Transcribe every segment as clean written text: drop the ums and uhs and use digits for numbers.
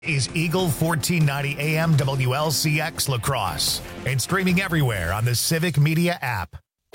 Is Eagle 1490 AM WLCX La Crosse and streaming everywhere on the Civic Media app.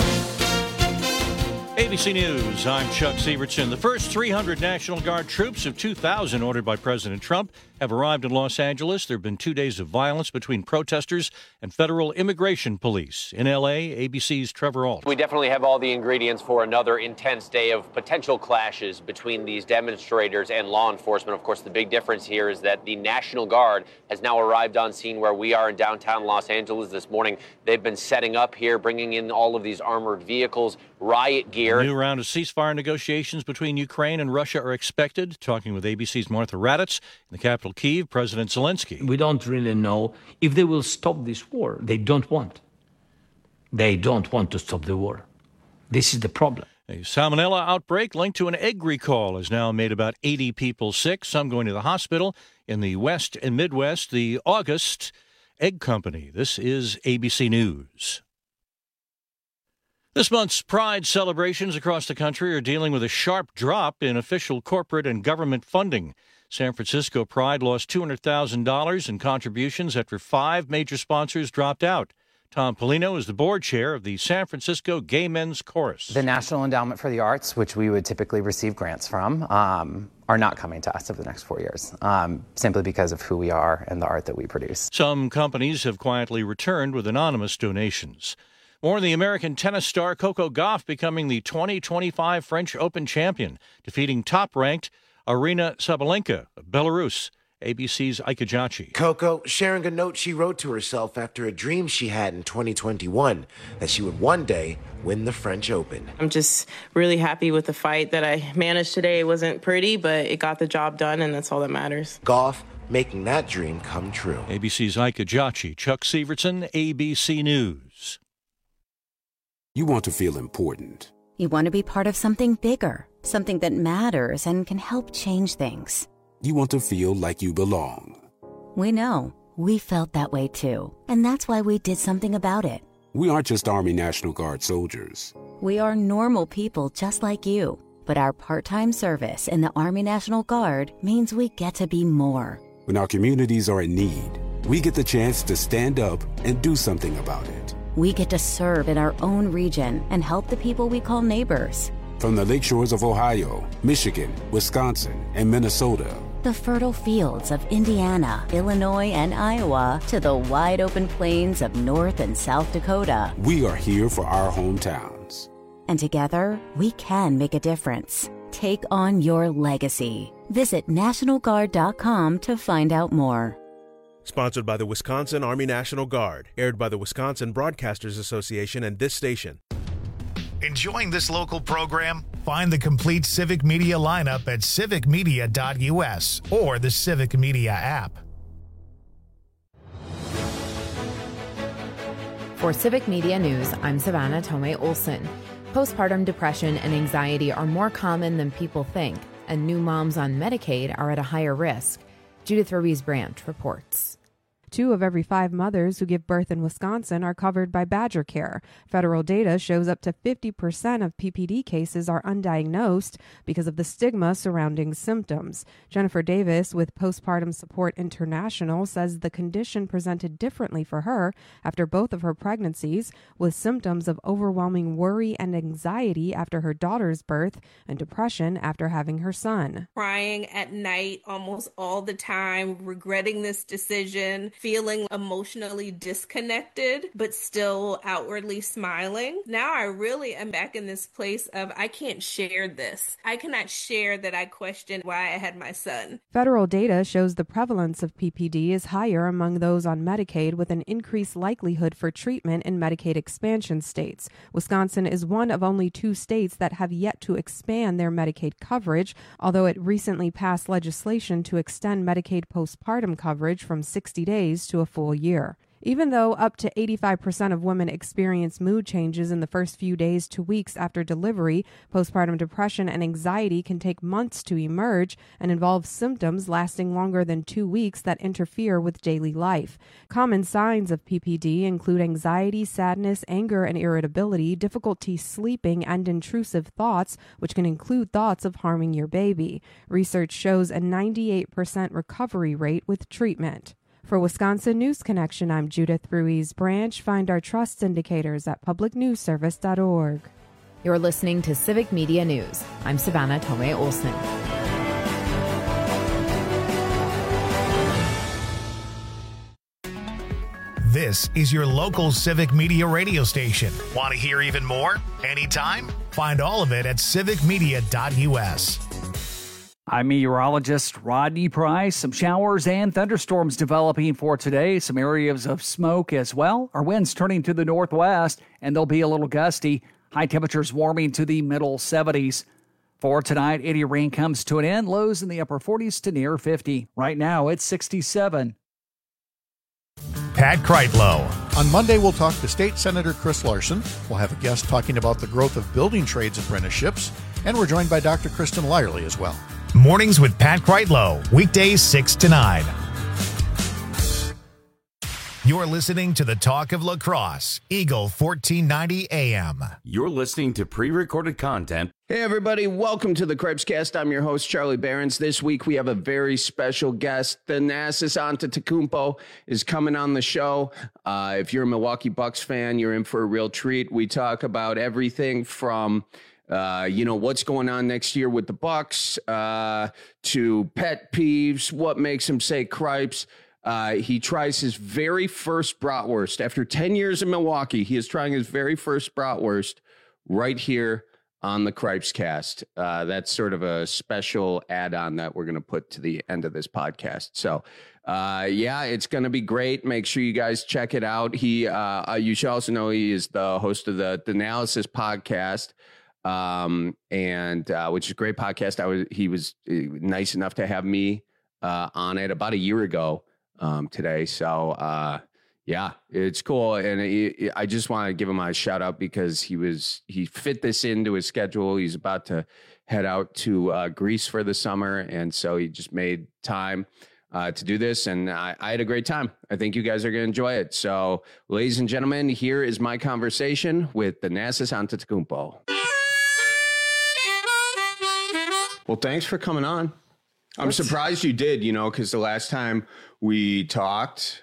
ABC News, I'm Chuck Sievertson. The first 300 National Guard troops of 2,000 ordered by President Trump have arrived in Los Angeles. There have been 2 days of violence between protesters and federal immigration police. In L.A., ABC's Trevor Ault. We definitely have all the ingredients for another intense day of potential clashes between these demonstrators and law enforcement. Of course, the big difference here is that the National Guard has now arrived on scene where we are in downtown Los Angeles this morning. They've been setting up here, bringing in all of these armored vehicles, riot gear. A new round of ceasefire negotiations between Ukraine and Russia are expected. Talking with ABC's Martha Raddatz in the capital, Kyiv, President Zelensky. We don't really know if they will stop this war. They don't want. They don't want to stop the war. This is the problem. A salmonella outbreak linked to an egg recall has now made about 80 people sick, some going to the hospital. In the West and Midwest, the August Egg Company. This is ABC News. This month's Pride celebrations across the country are dealing with a sharp drop in official corporate and government funding. San Francisco Pride lost $200,000 in contributions after 5 major sponsors dropped out. Tom Polino is the board chair of the San Francisco Gay Men's Chorus. The National Endowment for the Arts, which we would typically receive grants from, are not coming to us over the next 4 years, simply because of who we are and the art that we produce. Some companies have quietly returned with anonymous donations. More on the American tennis star Coco Gauff becoming the 2025 French Open champion, defeating top-ranked Aryna Sabalenka of Belarus. ABC's Ike Ejiochi. Coco sharing a note she wrote to herself after a dream she had in 2021 that she would one day win the French Open. I'm just really happy with the fight that I managed today. It wasn't pretty, but it got the job done, and that's all that matters. Gauff making that dream come true. ABC's Ike Ejiochi, Chuck Sievertson, ABC News. You want to feel important. You want to be part of something bigger, something that matters and can help change things. You want to feel like you belong. We know. We felt that way too. And that's why we did something about it. We aren't just Army National Guard soldiers. We are normal people just like you. But our part-time service in the Army National Guard means we get to be more. When our communities are in need, we get the chance to stand up and do something about it. We get to serve in our own region and help the people we call neighbors. From the lake shores of Ohio, Michigan, Wisconsin, and Minnesota. The fertile fields of Indiana, Illinois, and Iowa to the wide open plains of North and South Dakota. We are here for our hometowns. And together, we can make a difference. Take on your legacy. Visit NationalGuard.com to find out more. Sponsored by the Wisconsin Army National Guard. Aired by the Wisconsin Broadcasters Association and this station. Enjoying this local program? Find the complete Civic Media lineup at civicmedia.us or the Civic Media app. For Civic Media News, I'm Savannah Tomei Olson. Postpartum depression and anxiety are more common than people think, and new moms on Medicaid are at a higher risk. Judith Ruiz-Branch reports. 2 of every 5 mothers who give birth in Wisconsin are covered by Badger Care. Federal data shows up to 50% of PPD cases are undiagnosed because of the stigma surrounding symptoms. Jennifer Davis with Postpartum Support International says the condition presented differently for her after both of her pregnancies, with symptoms of overwhelming worry and anxiety after her daughter's birth and depression after having her son. Crying at night almost all the time, regretting this decision, feeling emotionally disconnected, but still outwardly smiling. Now I really am back in this place of I can't share this. I cannot share that I questioned why I had my son. Federal data shows the prevalence of PPD is higher among those on Medicaid, with an increased likelihood for treatment in Medicaid expansion states. Wisconsin is one of only 2 states that have yet to expand their Medicaid coverage, although it recently passed legislation to extend Medicaid postpartum coverage from 60 days to a full year. Even though up to 85% of women experience mood changes in the first few days to weeks after delivery, postpartum depression and anxiety can take months to emerge and involve symptoms lasting longer than 2 weeks that interfere with daily life. Common signs of PPD include anxiety, sadness, anger and irritability, difficulty sleeping, and intrusive thoughts, which can include thoughts of harming your baby. Research shows a 98% recovery rate with treatment. For Wisconsin News Connection, I'm Judith Ruiz Branch. Find our trust indicators at publicnewsservice.org. You're listening to Civic Media News. I'm Savannah Tomei Olson. This is your local Civic Media radio station. Want to hear even more? Anytime? Find all of it at civicmedia.us. I'm meteorologist Rodney Price. Some showers and thunderstorms developing for today. Some areas of smoke as well. Our winds turning to the northwest, and they'll be a little gusty. High temperatures warming to the middle 70s. For tonight, any rain comes to an end. Lows in the upper 40s to near 50. Right now, it's 67. Pat Kreitlow. On Monday, we'll talk to State Senator Chris Larson. We'll have a guest talking about the growth of building trades apprenticeships. And we're joined by Dr. Kristen Lyerly as well. Mornings with Pat Kreitlow, weekdays 6 to 9. You're listening to the Talk of La Crosse, Eagle 1490 AM. You're listening to pre-recorded content. Hey everybody, welcome to the Crepescast. I'm your host, Charlie Behrens. This week we have a very special guest. Thanasis Antetokounmpo is coming on the show. If you're a Milwaukee Bucks fan, you're in for a real treat. We talk about everything from what's going on next year with the Bucks, to pet peeves, what makes him say cripes. He tries his very first bratwurst. After 10 years in Milwaukee, he is trying his very first bratwurst right here on the Cripescast. That's sort of a special add-on that we're going to put to the end of this podcast. So, it's going to be great. Make sure you guys check it out. You should also know he is the host of the Analysis podcast. Which is a great podcast. He was nice enough to have me on it about a year ago today. So it's cool, and I just want to give him a shout out because he fit this into his schedule. He's about to head out to Greece for the summer, and so he just made time to do this, and I had a great time. I think you guys are going to enjoy it. So, ladies and gentlemen, here is my conversation with Thanasis Antetokounmpo. Well, thanks for coming on. I'm surprised you did, because the last time we talked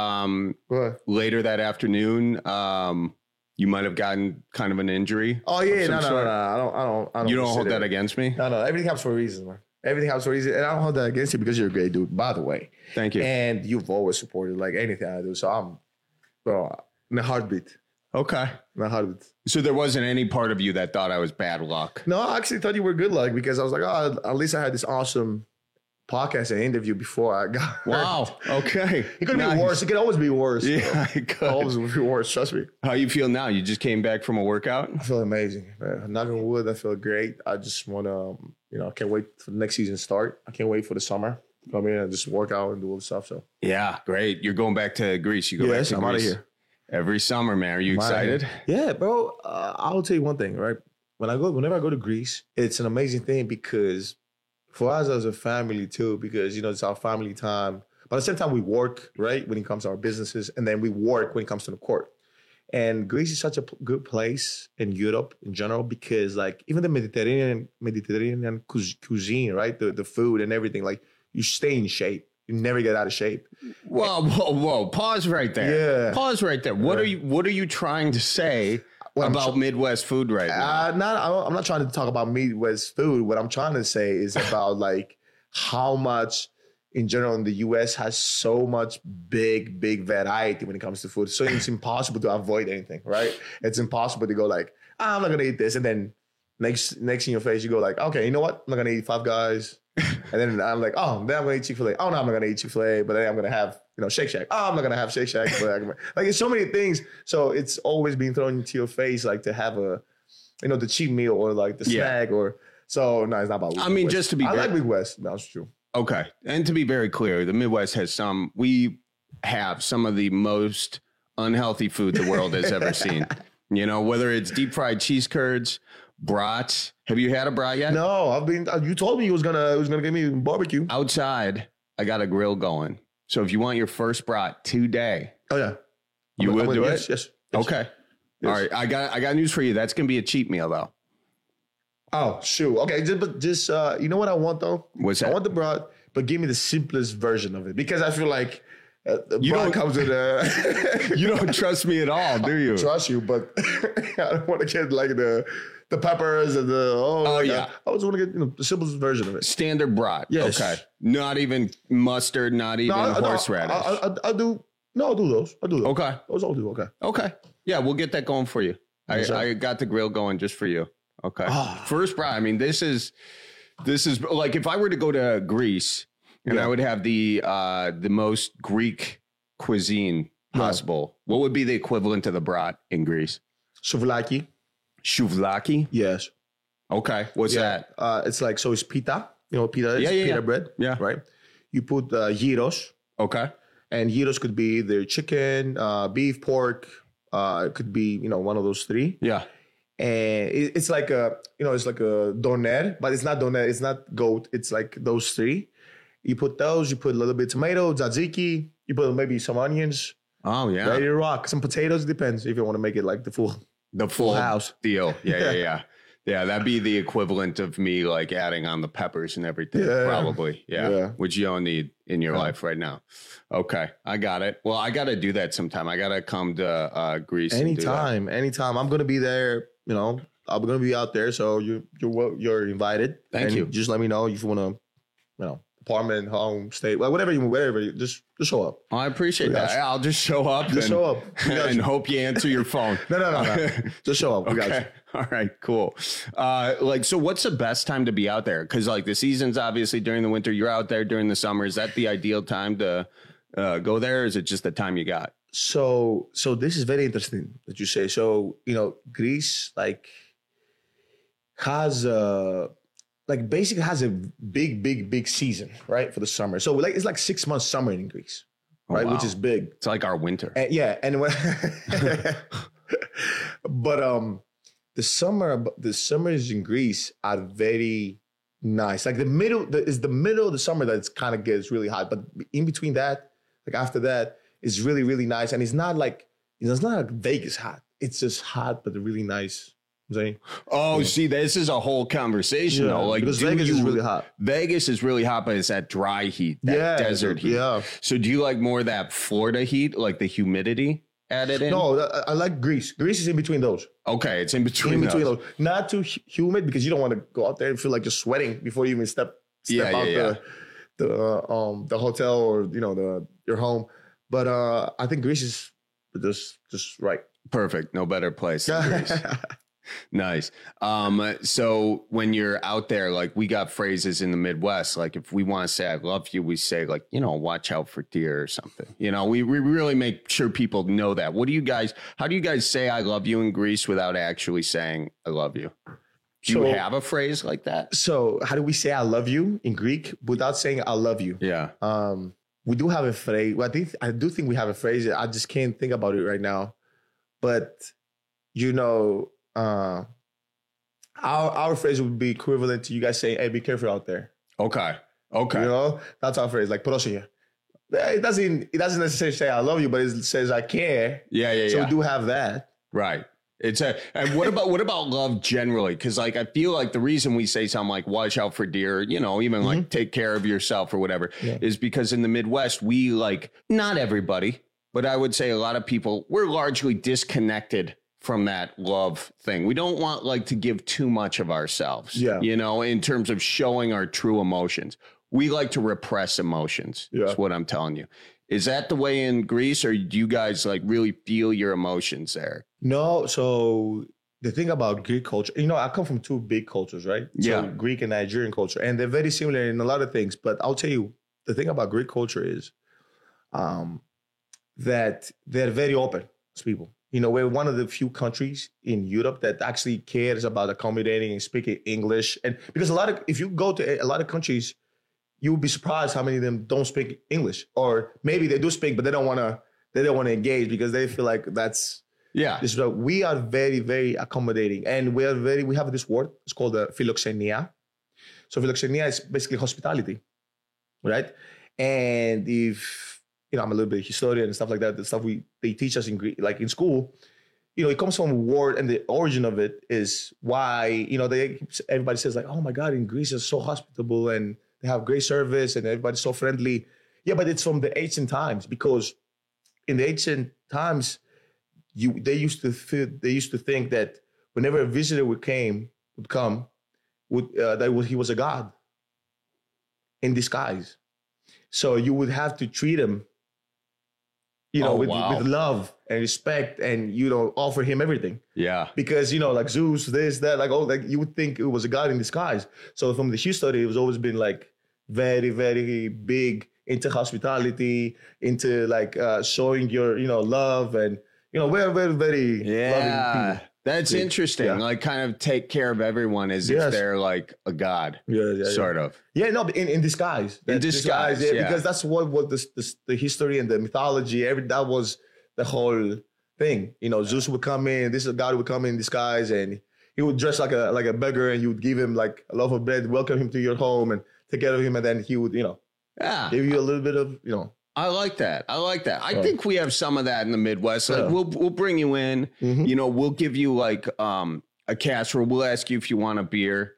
later that afternoon, you might have gotten kind of an injury. Oh, yeah. No. I don't. You don't hold that against me? No. Everything happens for a reason, man. Everything happens for a reason. And I don't hold that against you because you're a great dude, by the way. Thank you. And you've always supported like anything I do. So I'm in a heartbeat. Okay. In a heartbeat. So there wasn't any part of you that thought I was bad luck? No, I actually thought you were good luck because I was like, oh, at least I had this awesome podcast and interview before I got hurt. Wow. Okay. It could be worse. It could always be worse. Yeah, it could always be worse. Trust me. How you feel now? You just came back from a workout? I feel amazing, man. Knock on wood, I feel great. I just want to, I can't wait for the next season to start. I can't wait for the summer. Come in and just work out and do all the stuff. So yeah, great. You're going back to Greece. You go back to Greece. I'm out of here. Every summer, man. Are you excited? Yeah, bro. I'll tell you one thing, right? Whenever I go to Greece, it's an amazing thing because for us as a family too, because, it's our family time. But at the same time, we work, right, when it comes to our businesses, and then we work when it comes to the court. And Greece is such a good place in Europe in general because, like, even the Mediterranean cuisine, right, the food and everything, like, you stay in shape. You never get out of shape. Whoa. Pause right there. Yeah. Pause right there. What are you trying to say about Midwest food right now? I'm not trying to talk about Midwest food. What I'm trying to say is about like how much in general in the US has so much big variety when it comes to food. So it's impossible to avoid anything, right? It's impossible to go like, I'm not gonna eat this. And then next in your face, you go like, okay, you know what? I'm not gonna eat Five Guys. And then I'm like, then I'm going to eat Chick-fil-A. Oh, no, I'm not going to eat Chick-fil-A. But then I'm going to have, Shake Shack. Oh, I'm not going to have Shake Shack. But like, it's so many things. So it's always being thrown into your face, like to have a, the cheap meal or like the snack or. So, no, it's not about Midwest. Just to be I like Midwest. That's true. Okay. And to be very clear, the Midwest has some, we have some of the most unhealthy food the world has ever seen. You know, whether it's deep fried cheese curds, brats. Have you had a brat yet? No, you told me you was gonna give me barbecue. Outside, I got a grill going. So if you want your first brat today. Oh yeah. You will do it? Yes. Okay. Yes. All right. I got news for you. That's gonna be a cheat meal though. Oh shoot. Okay, just you know what I want though? What's that? I want the brat, but give me the simplest version of it because I feel like you don't comes with a. You don't trust me at all, do you? I trust you, but I don't want to get like the peppers and the yeah. I just want to get the simplest version of it. Standard brat. Yes. Okay. Not even mustard. Not even horseradish. I'll do. No, I'll do those. I'll do those. Okay. Those I'll do. Okay. Okay. Yeah, we'll get that going for you. I got the grill going just for you. Okay. First brat. I mean, this is like if I were to go to Greece and I would have the most Greek cuisine possible. What would be the equivalent to the brat in Greece? Souvlaki. Souvlaki? Yes. Okay. What's that? It's like, so it's pita. You know what pita is? Pita bread. Yeah. Right. You put gyros. Okay. And gyros could be either chicken, beef, pork. It could be, one of those three. Yeah. And it's like it's like a doner, but it's not doner. It's not goat. It's like those three. You put those. You put a little bit of tomato, tzatziki. You put maybe some onions. Oh yeah. Ready to rock. Some potatoes. Depends if you want to make it like the full house deal. Yeah. Yeah, that'd be the equivalent of me like adding on the peppers and everything. Probably. Yeah. Which you don't need in your life right now. Okay. I got it. Well, I got to do that sometime. I got to come to Greece. Anytime. I'm going to be there. I'm going to be out there. So you're invited. Thank you. Just let me know if you want to, apartment, home, state, whatever you just show up. I appreciate that. I'll just show up. Show up. And hope you answer your phone. No. Just show up. We got you. All right, cool. So what's the best time to be out there? Because like the season's obviously during the winter. You're out there during the summer. Is that the ideal time to go there? Or is it just the time you got? So this is very interesting that you say. So, Greece basically has a big season, right? For the summer. So it's like 6 months summer in Greece, right? Wow. Which is big. It's like our winter. And but the summers in Greece are very nice. Like the middle of the summer that it's kind of gets really hot. But in between that, like after that, it's really, really nice. And it's not like Vegas hot. It's just hot, but really nice. See, this is a whole conversation though. Like because Vegas is really hot. Vegas is really hot, but it's that dry heat, that desert heat. Yeah. So do you like more of that Florida heat, like the humidity added in? No, I like Greece. Greece is in between those. Okay, it's in between those. Not too humid because you don't want to go out there and feel like you're sweating before you even step out the hotel or your home. But I think Greece is just right. Perfect. No better place than Greece. Nice. So when you're out there, like we got phrases in the Midwest, like if we want to say I love you, we say like, watch out for deer or something. We really make sure people know that. How do you guys say I love you in Greece without actually saying I love you? Do you have a phrase like that? So how do we say I love you in Greek without saying I love you? Yeah. We do have a phrase. Well, I do think we have a phrase. I just can't think about it right now. But our phrase would be equivalent to you guys saying, "Hey, be careful out there." Okay. That's our phrase. Like "Prosia." It doesn't necessarily say "I love you," but it says "I care." Yeah. So we do have that, right? And what about love generally? Because like I feel like the reason we say something like "watch out for deer," even like take care of yourself or whatever, is because in the Midwest we not everybody, but I would say a lot of people, we're largely disconnected from that love thing. We don't want to give too much of ourselves, in terms of showing our true emotions. We like to repress emotions. That's what I'm telling you. Is that the way in Greece, or do you guys really feel your emotions there? No. So the thing about Greek culture, I come from two big cultures, right? Yeah. So Greek and Nigerian culture, and they're very similar in a lot of things. But I'll tell you, the thing about Greek culture is that they're very open as people. We're one of the few countries in Europe that actually cares about accommodating and speaking English. And because if you go to a lot of countries, you would be surprised how many of them don't speak English, or maybe they do speak, but they don't want to engage because they feel like that's This, we are very, very accommodating, and we have this word. It's called philoxenia. So philoxenia is basically hospitality, right? And if I'm a little bit historian and stuff like that, the stuff they teach us in Greek, like in school, it comes from a word, and the origin of it is why everybody says like, oh my God, in Greece is so hospitable and they have great service and everybody's so friendly. Yeah, but it's from the ancient times, because in the ancient times, they used to think that whenever a visitor would come, he was a god in disguise. So you would have to treat him, with love and respect, and offer him everything. Yeah, because like Zeus, this, that, like you would think it was a god in disguise. So from the history, it was always been like very, very big into hospitality, into like showing your love, and we're very, very loving people. That's interesting. Yeah. Like kind of take care of everyone as if they're like a god, sort of. Yeah, no, in disguise. In disguise, because that's what the history and the mythology, that was the whole thing. Zeus would come in, this god would come in disguise, and he would dress like a beggar, and you would give him like a loaf of bread, welcome him to your home, and take care of him, and then he would, give you a little bit of, I like that. I think we have some of that in the Midwest. Like we'll bring you in, we'll give you like a casserole. We'll ask you if you want a beer.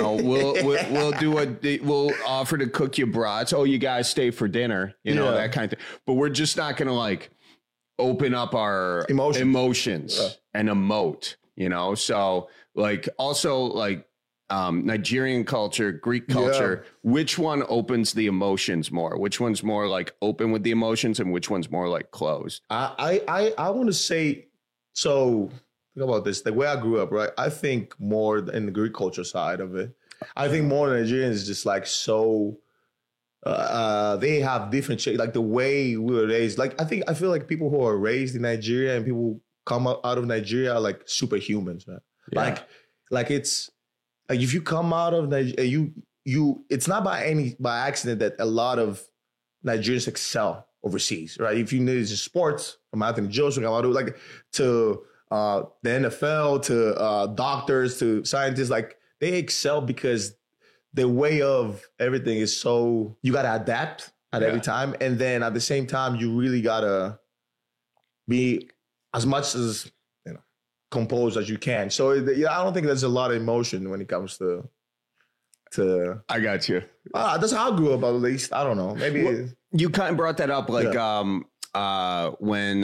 We'll offer to cook you brats. Oh, you guys stay for dinner, that kind of thing. But we're just not going to like open up our emotions and emote, So like also like Nigerian culture, Greek culture, which one opens the emotions more? Which one's more like open with the emotions, and which one's more like closed? I want to say, so think about this. The way I grew up, right? I think more in the Greek culture side of it. I think more Nigerians is just like so. They have different shit. Like the way we were raised. Like I feel like people who are raised in Nigeria and people who come out of Nigeria are like superhumans, man. Yeah. Like it's. Like if you come out of Nigeria, it's not by accident that a lot of Nigerians excel overseas, right? If you need sports, from Anthony Joshua, like to the NFL, to doctors, to scientists, like they excel because the way of everything is so, you got to adapt at every time. And then at the same time, you really got to be as much as composed as you can. So I don't think there's a lot of emotion when it comes to. I got you. That's how I grew up, at least. I don't know. Maybe you kind of brought that up, like when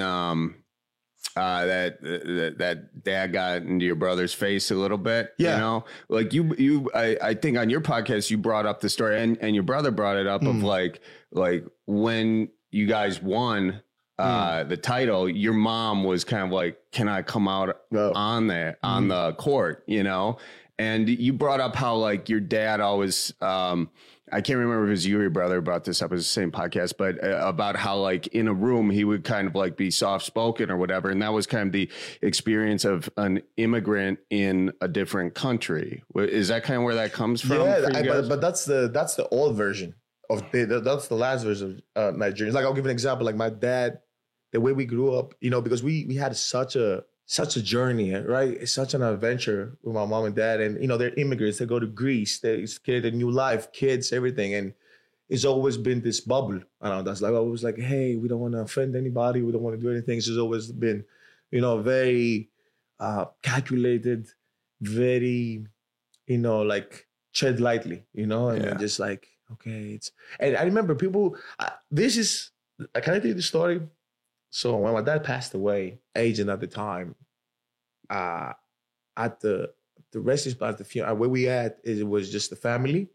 that dad got into your brother's face a little bit. Like I think on your podcast you brought up the story, and your brother brought it up of like when you guys won. The title, your mom was kind of like, can I come out on the court, And you brought up how like your dad always, I can't remember if it was you or your brother brought this up, it was the same podcast, but about how like in a room, he would kind of like be soft spoken or whatever. And that was kind of the experience of an immigrant in a different country. Is that kind of where that comes from? Yeah, but that's the old version that's the last version of Nigerians. Like I'll give an example, like my dad, the way we grew up, because we had such a journey, right? It's such an adventure with my mom and dad. And, they're immigrants. They go to Greece. They create a new life, kids, everything. And it's always been this bubble around us. Like always like, hey, we don't want to offend anybody. We don't want to do anything. It's always been, very calculated, very, like tread lightly, and just like, okay. And I remember people, can I tell you the story? So when my dad passed away, aging at the time, at the resting spot, at the funeral, where we at, it was just the family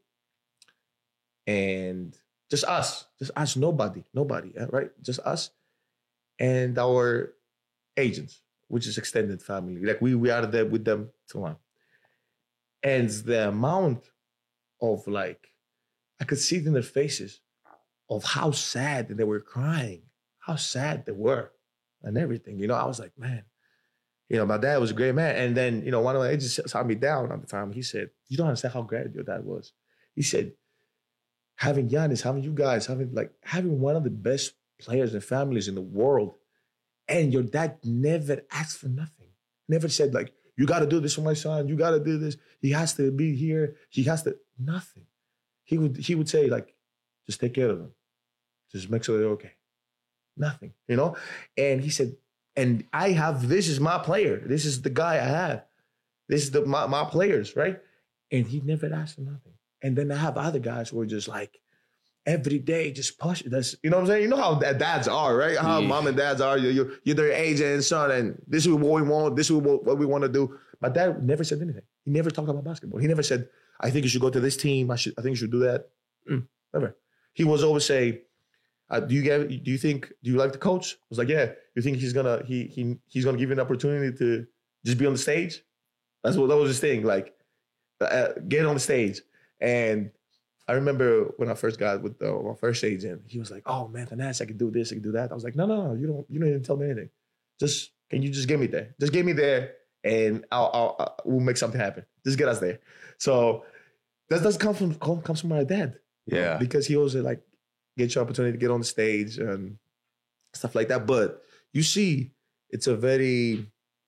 and just us, nobody, right? Just us and our agents, which is extended family. Like we are there with them till now. And the amount of like, I could see it in their faces of how sad they were crying. How sad they were and everything. I was like, man, my dad was a great man. And then, one of my agents sat me down at the time. He said, you don't understand how great your dad was. He said, having Giannis, having you guys, having one of the best players and families in the world, and your dad never asked for nothing. Never said like, you got to do this for my son. You got to do this. He has to be here. He has to, nothing. He would say like, just take care of them. Just make sure they're okay. Nothing, you know? And he said, and this is my player. This is the guy I have. This is my players, right? And he never asked for nothing. And then I have other guys who are just like, every day, just push. That's, you know what I'm saying? You know how dads are, right? How mom and dads are. You're their age and son, and this is what we want. This is what we want to do. My dad never said anything. He never talked about basketball. He never said, I think you should go to this team. I think you should do that. Never. He was always say, do you like the coach? I was like, yeah. You think he's gonna he's gonna give you an opportunity to just be on the stage? That was his thing. Like, get on the stage. And I remember when I first got with my first agent, he was like, "Oh man, Thanasis, I can do this, I can do that." I was like, "No, you don't even tell me anything. Can you just get me there? Just get me there, and we'll make something happen. Just get us there." So that does comes from my dad. Yeah, because he always like get your opportunity to get on the stage and stuff like that. But you see, it's something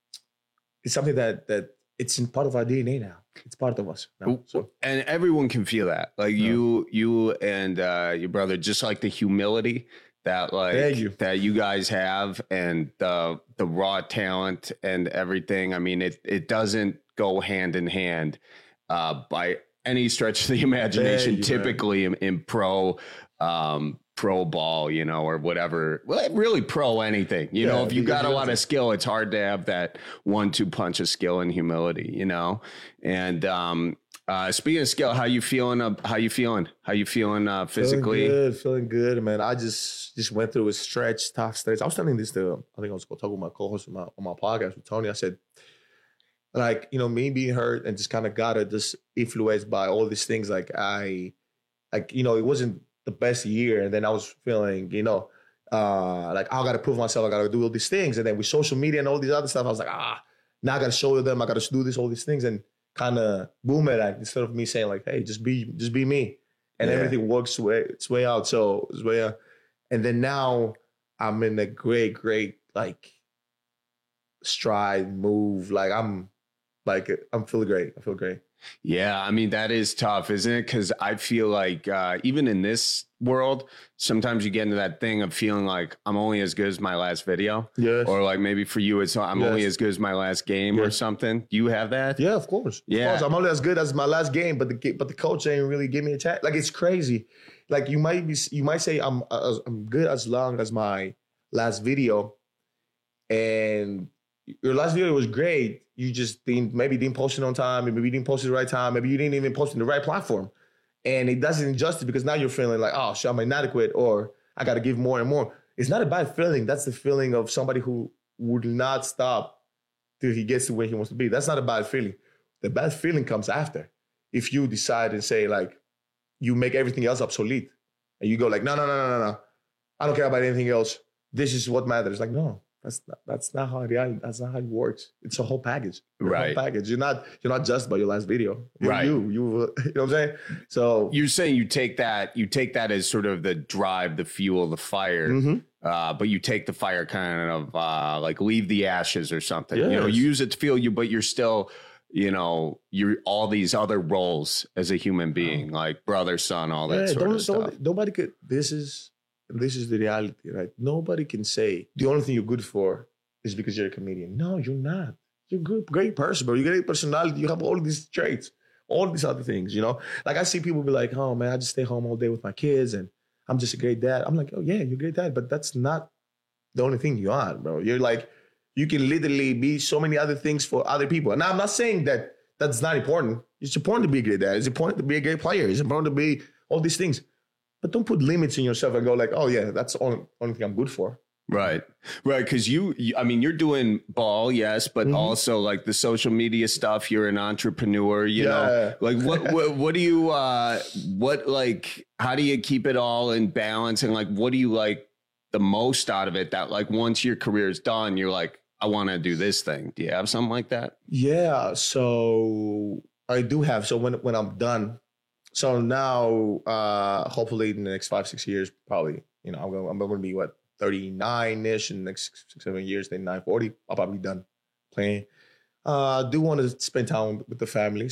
that it's in part of our DNA now. It's part of us now. So. And everyone can feel that. Like you and your brother, just like the humility that that you guys have, and the raw talent and everything. I mean, it doesn't go hand in hand by any stretch of the imagination. Typically in pro ball, you know, or whatever. Well, really pro anything, you know, if you got a lot of skill, it's hard to have that 1-2 punch of skill and humility, you know? And speaking of skill, how you feeling physically? Feeling good, man. I just went through a tough stretch. I was telling this to, I think I was talking with my co-host on my podcast with Tony. I said, like, you know, me being hurt and just kind of got just influenced by all these things. Like you know, it wasn't the best year. And then I was feeling, you know, like I got to prove myself. I got to do all these things. And then with social media and all these other stuff, I was like, now I got to show them. I got to do all these things, and kind of boomerang instead of me saying like, hey, just be me. And everything works its way out. So it's way out. And then now I'm in a great, like stride move. Like I'm feeling great. I feel great. Yeah, I mean, that is tough, isn't it? Because I feel like even in this world, sometimes you get into that thing of feeling like I'm only as good as my last video. Yes. Or like maybe for you, it's I'm only as good as my last game or something. Do you have that? Yeah, of course. Yeah. Of course. I'm only as good as my last game, but the coach ain't really give me a chance. Like, it's crazy. Like, you might say I'm good as long as my last video, and your last video was great. You just didn't post it on time. Maybe you didn't post it the right time. Maybe you didn't even post it in the right platform. And it doesn't justice, because now you're feeling like, oh, shit, I'm inadequate, or I got to give more and more. It's not a bad feeling. That's the feeling of somebody who would not stop till he gets to where he wants to be. That's not a bad feeling. The bad feeling comes after. If you decide and say, like, you make everything else obsolete, and you go like, no. I don't care about anything else. This is what matters. Like, no. That's not how it works. It's a whole package. Right. Whole package. You're not just by your last video. Right. You know what I'm saying? So you're saying you take that as sort of the drive, the fuel, the fire. But you take the fire kind of like leave the ashes or something. Yes. You know, you use it to fuel you, but you're still, you know, you're all these other roles as a human being, like brother, son, all that sort of stuff. Nobody could. This is the reality, right? Nobody can say the only thing you're good for is because you're a comedian. No, you're not. You're a great person, bro. You got a great personality. You have all these traits, all these other things, you know? Like, I see people be like, oh, man, I just stay home all day with my kids and I'm just a great dad. I'm like, oh, yeah, you're a great dad, but that's not the only thing you are, bro. You're like, you can literally be so many other things for other people. And I'm not saying that that's not important. It's important to be a great dad. It's important to be a great player. It's important to be all these things. But don't put limits in yourself and go like, oh, yeah, that's the only thing I'm good for. Right. Because I mean, you're doing ball, yes, but also like the social media stuff. You're an entrepreneur, you know, like what do you, how do you keep it all in balance? And like, what do you like the most out of it, that like once your career is done, you're like, I want to do this thing. Do you have something like that? Yeah. So I do have. So when I'm done So now, hopefully in the next 5-6 years, probably, I'm going to be 39-ish in the next 6-7 years, then 40. I'll probably be done playing. I do want to spend time with the family,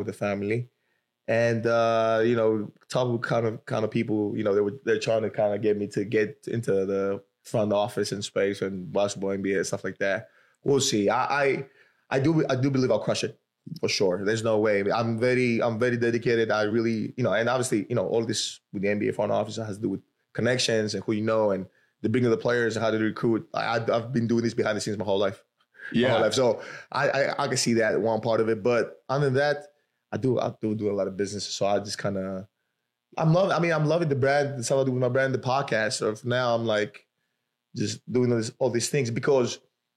and talk with kind of people. They're trying to kind of get me to get into the front office and space and basketball, NBA, and stuff like that. We'll see. I do believe I'll crush it. For sure. There's no way. I'm very dedicated. I really, and obviously, all this with the NBA front office has to do with connections and who you know and the bringing the players and how to recruit. I've been doing this behind the scenes my whole life. So I can see that one part of it. But other than that, I do a lot of business. So I just kind of, I'm loving the brand, the stuff I do with my brand, the podcast. So for now, I'm like just doing all these things because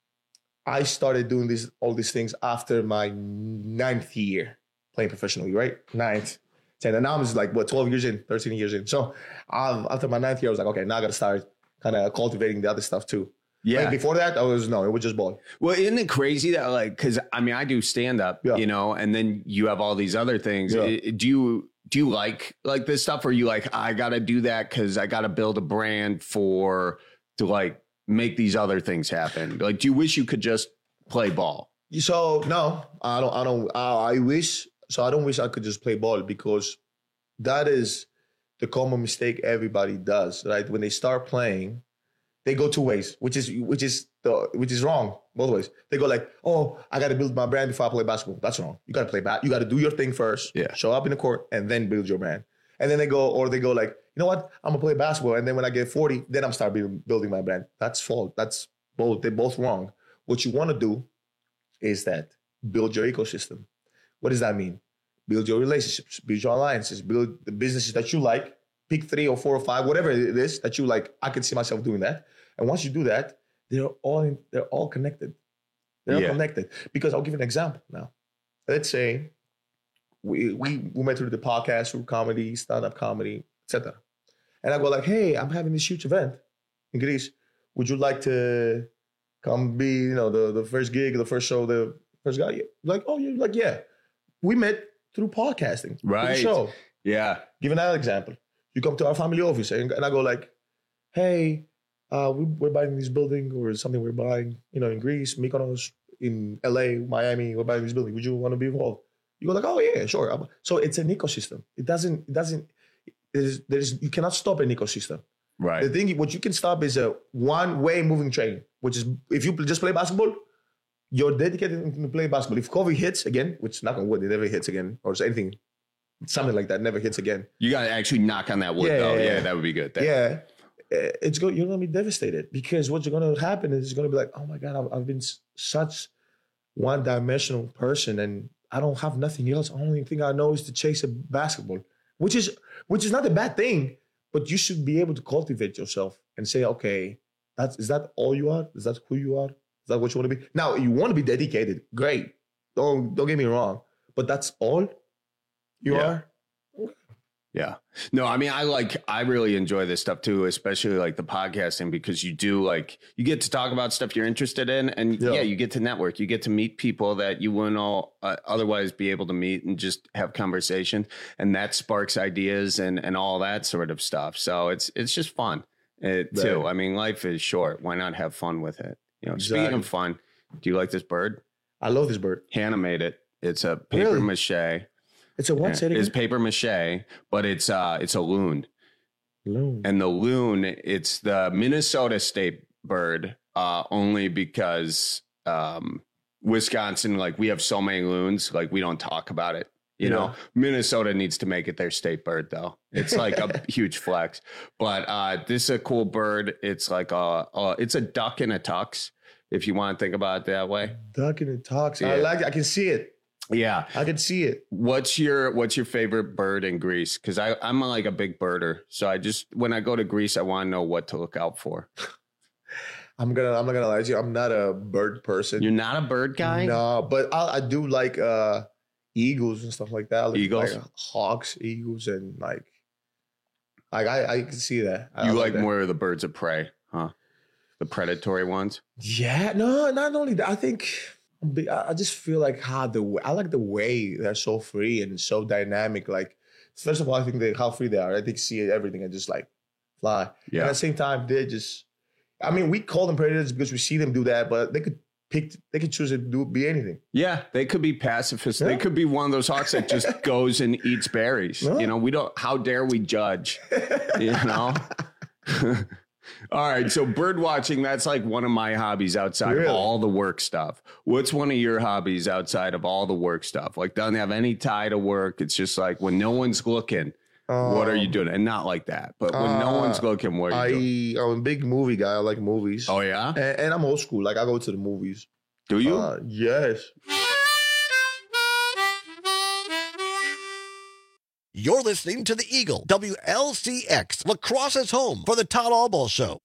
I started doing all these things after my 9th year playing professionally, right? 9th, 10th. And now I'm just like, 12 years in, 13 years in. So after my 9th year, I was like, okay, now I got to start kind of cultivating the other stuff too. Yeah. Like before that, it was just ball. Well, isn't it crazy that because I do stand up, and then you have all these other things. Yeah. Do you like this stuff, or you like, I got to do that because I got to build a brand to make these other things happen? Like, do you wish you could just play ball? So no, I don't. I wish. So I don't wish I could just play ball because that is the common mistake everybody does, right? When they start playing, they go two ways, which is wrong both ways. They go like, oh, I got to build my brand before I play basketball. That's wrong. You got to play you got to do your thing first. Yeah. Show up in the court and then build your brand. And then they go like, you know what? I'm gonna play basketball, and then when I get 40, then I'm start building my brand. That's false. That's both. They're both wrong. What you want to do is that build your ecosystem. What does that mean? Build your relationships, build your alliances, build the businesses that you like. Pick 3 or 4 or 5, whatever it is that you like. I can see myself doing that. And once you do that, they're all connected. They're all connected. Because I'll give you an example now. Let's say we met through the podcast, through comedy, stand-up comedy, etc. And I go like, hey, I'm having this huge event in Greece. Would you like to come be, the first gig, the first show, the first guy? Like, oh, you're like, yeah. We met through podcasting. Right. Through the show. Yeah. Give another example. You come to our family office and I go like, hey, we're buying this building or something we're buying, in Greece, Mykonos, in LA, Miami, we're buying this building. Would you want to be involved? You go like, oh yeah, sure. So it's an ecosystem. You cannot stop an ecosystem. Right. The thing, what you can stop is a one-way moving train, which is if you just play basketball, you're dedicated to play basketball. If COVID hits again, which knock on wood, it never hits again, or anything, something like that never hits again. You got to actually knock on that wood, though. Yeah, that would be good. Yeah. You're going to be devastated because what's going to happen is it's going to be like, oh my God, I've been such one-dimensional person and I don't have nothing else. The only thing I know is to chase a basketball, which is not a bad thing, but you should be able to cultivate yourself and say, okay, is that all you are? Is that who you are? Is that what you want to be? Now, you want to be dedicated. Great. Don't get me wrong. But that's all you are? Yeah. No, I really enjoy this stuff too, especially like the podcasting, because you get to talk about stuff you're interested in, and you get to network, you get to meet people that you wouldn't otherwise be able to meet and just have conversation, and that sparks ideas and all that sort of stuff. So it's just fun too. I mean, life is short. Why not have fun with it? Speaking of fun, do you like this bird? I love this bird. Hannah made it. It's a paper mache. It's a what? It's paper mache, but it's a loon. Loon. And the loon, it's the Minnesota state bird, only because Wisconsin, we have so many loons, we don't talk about it. You know, Minnesota needs to make it their state bird, though. It's like a huge flex. But this is a cool bird. It's like it's a duck in a tux, if you want to think about it that way. Duck in a tux. Yeah. I like it. I can see it. Yeah, I can see it. What's your favorite bird in Greece? Because I'm like a big birder, so when I go to Greece, I want to know what to look out for. I'm not gonna lie to you. I'm not a bird person. You're not a bird guy? No, but I do like eagles and stuff like that. Eagles, like hawks, eagles, and I can see that. You like that. More of the birds of prey, huh? The predatory ones. Yeah, no, not only that. I think. I just feel like I like the way they're so free and so dynamic. Like first of all, I think how free they are. I think see everything and just like fly. Yeah. And at the same time, we call them predators because we see them do that, but they could choose to be anything. Yeah, they could be pacifists. Yeah. They could be one of those hawks that just goes and eats berries. Yeah. How dare we judge, All right, so bird watching, that's like one of my hobbies outside of all the work stuff. What's one of your hobbies outside of all the work stuff? Like, doesn't have any tie to work. It's just like when no one's looking, what are you doing? And not like that, but when no one's looking, what are you doing? I'm a big movie guy. I like movies. Oh, yeah? And I'm old school. Like, I go to the movies. Do you? Yes. You're listening to The Eagle, WLCX, La Crosse's home for the Todd Albaugh Show.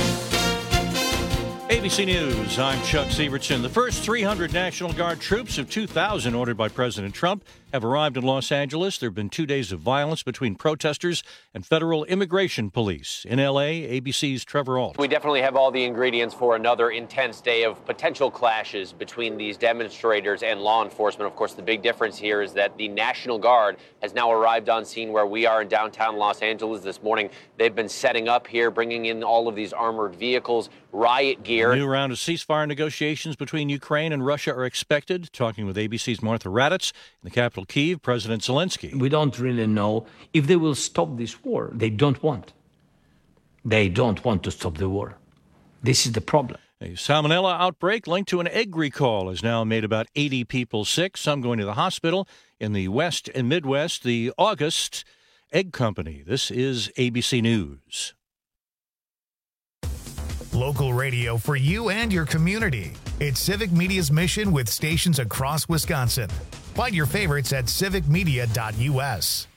ABC News, I'm Chuck Sievertson. The first 300 National Guard troops of 2,000 ordered by President Trump have arrived in Los Angeles. There have been 2 days of violence between protesters and federal immigration police. In L.A., ABC's Trevor Ault. We definitely have all the ingredients for another intense day of potential clashes between these demonstrators and law enforcement. Of course, the big difference here is that the National Guard has now arrived on scene where we are in downtown Los Angeles this morning. They've been setting up here, bringing in all of these armored vehicles, riot gear. A new round of ceasefire negotiations between Ukraine and Russia are expected. Talking with ABC's Martha Raddatz in the capital, Kyiv, President Zelensky. We don't really know if they will stop this war. They don't want. They don't want to stop the war. This is the problem. A salmonella outbreak linked to an egg recall has now made about 80 people sick, some going to the hospital. In the West and Midwest, the August Egg Company. This is ABC News. Local radio for you and your community. It's Civic Media's mission with stations across Wisconsin. Find your favorites at civicmedia.us.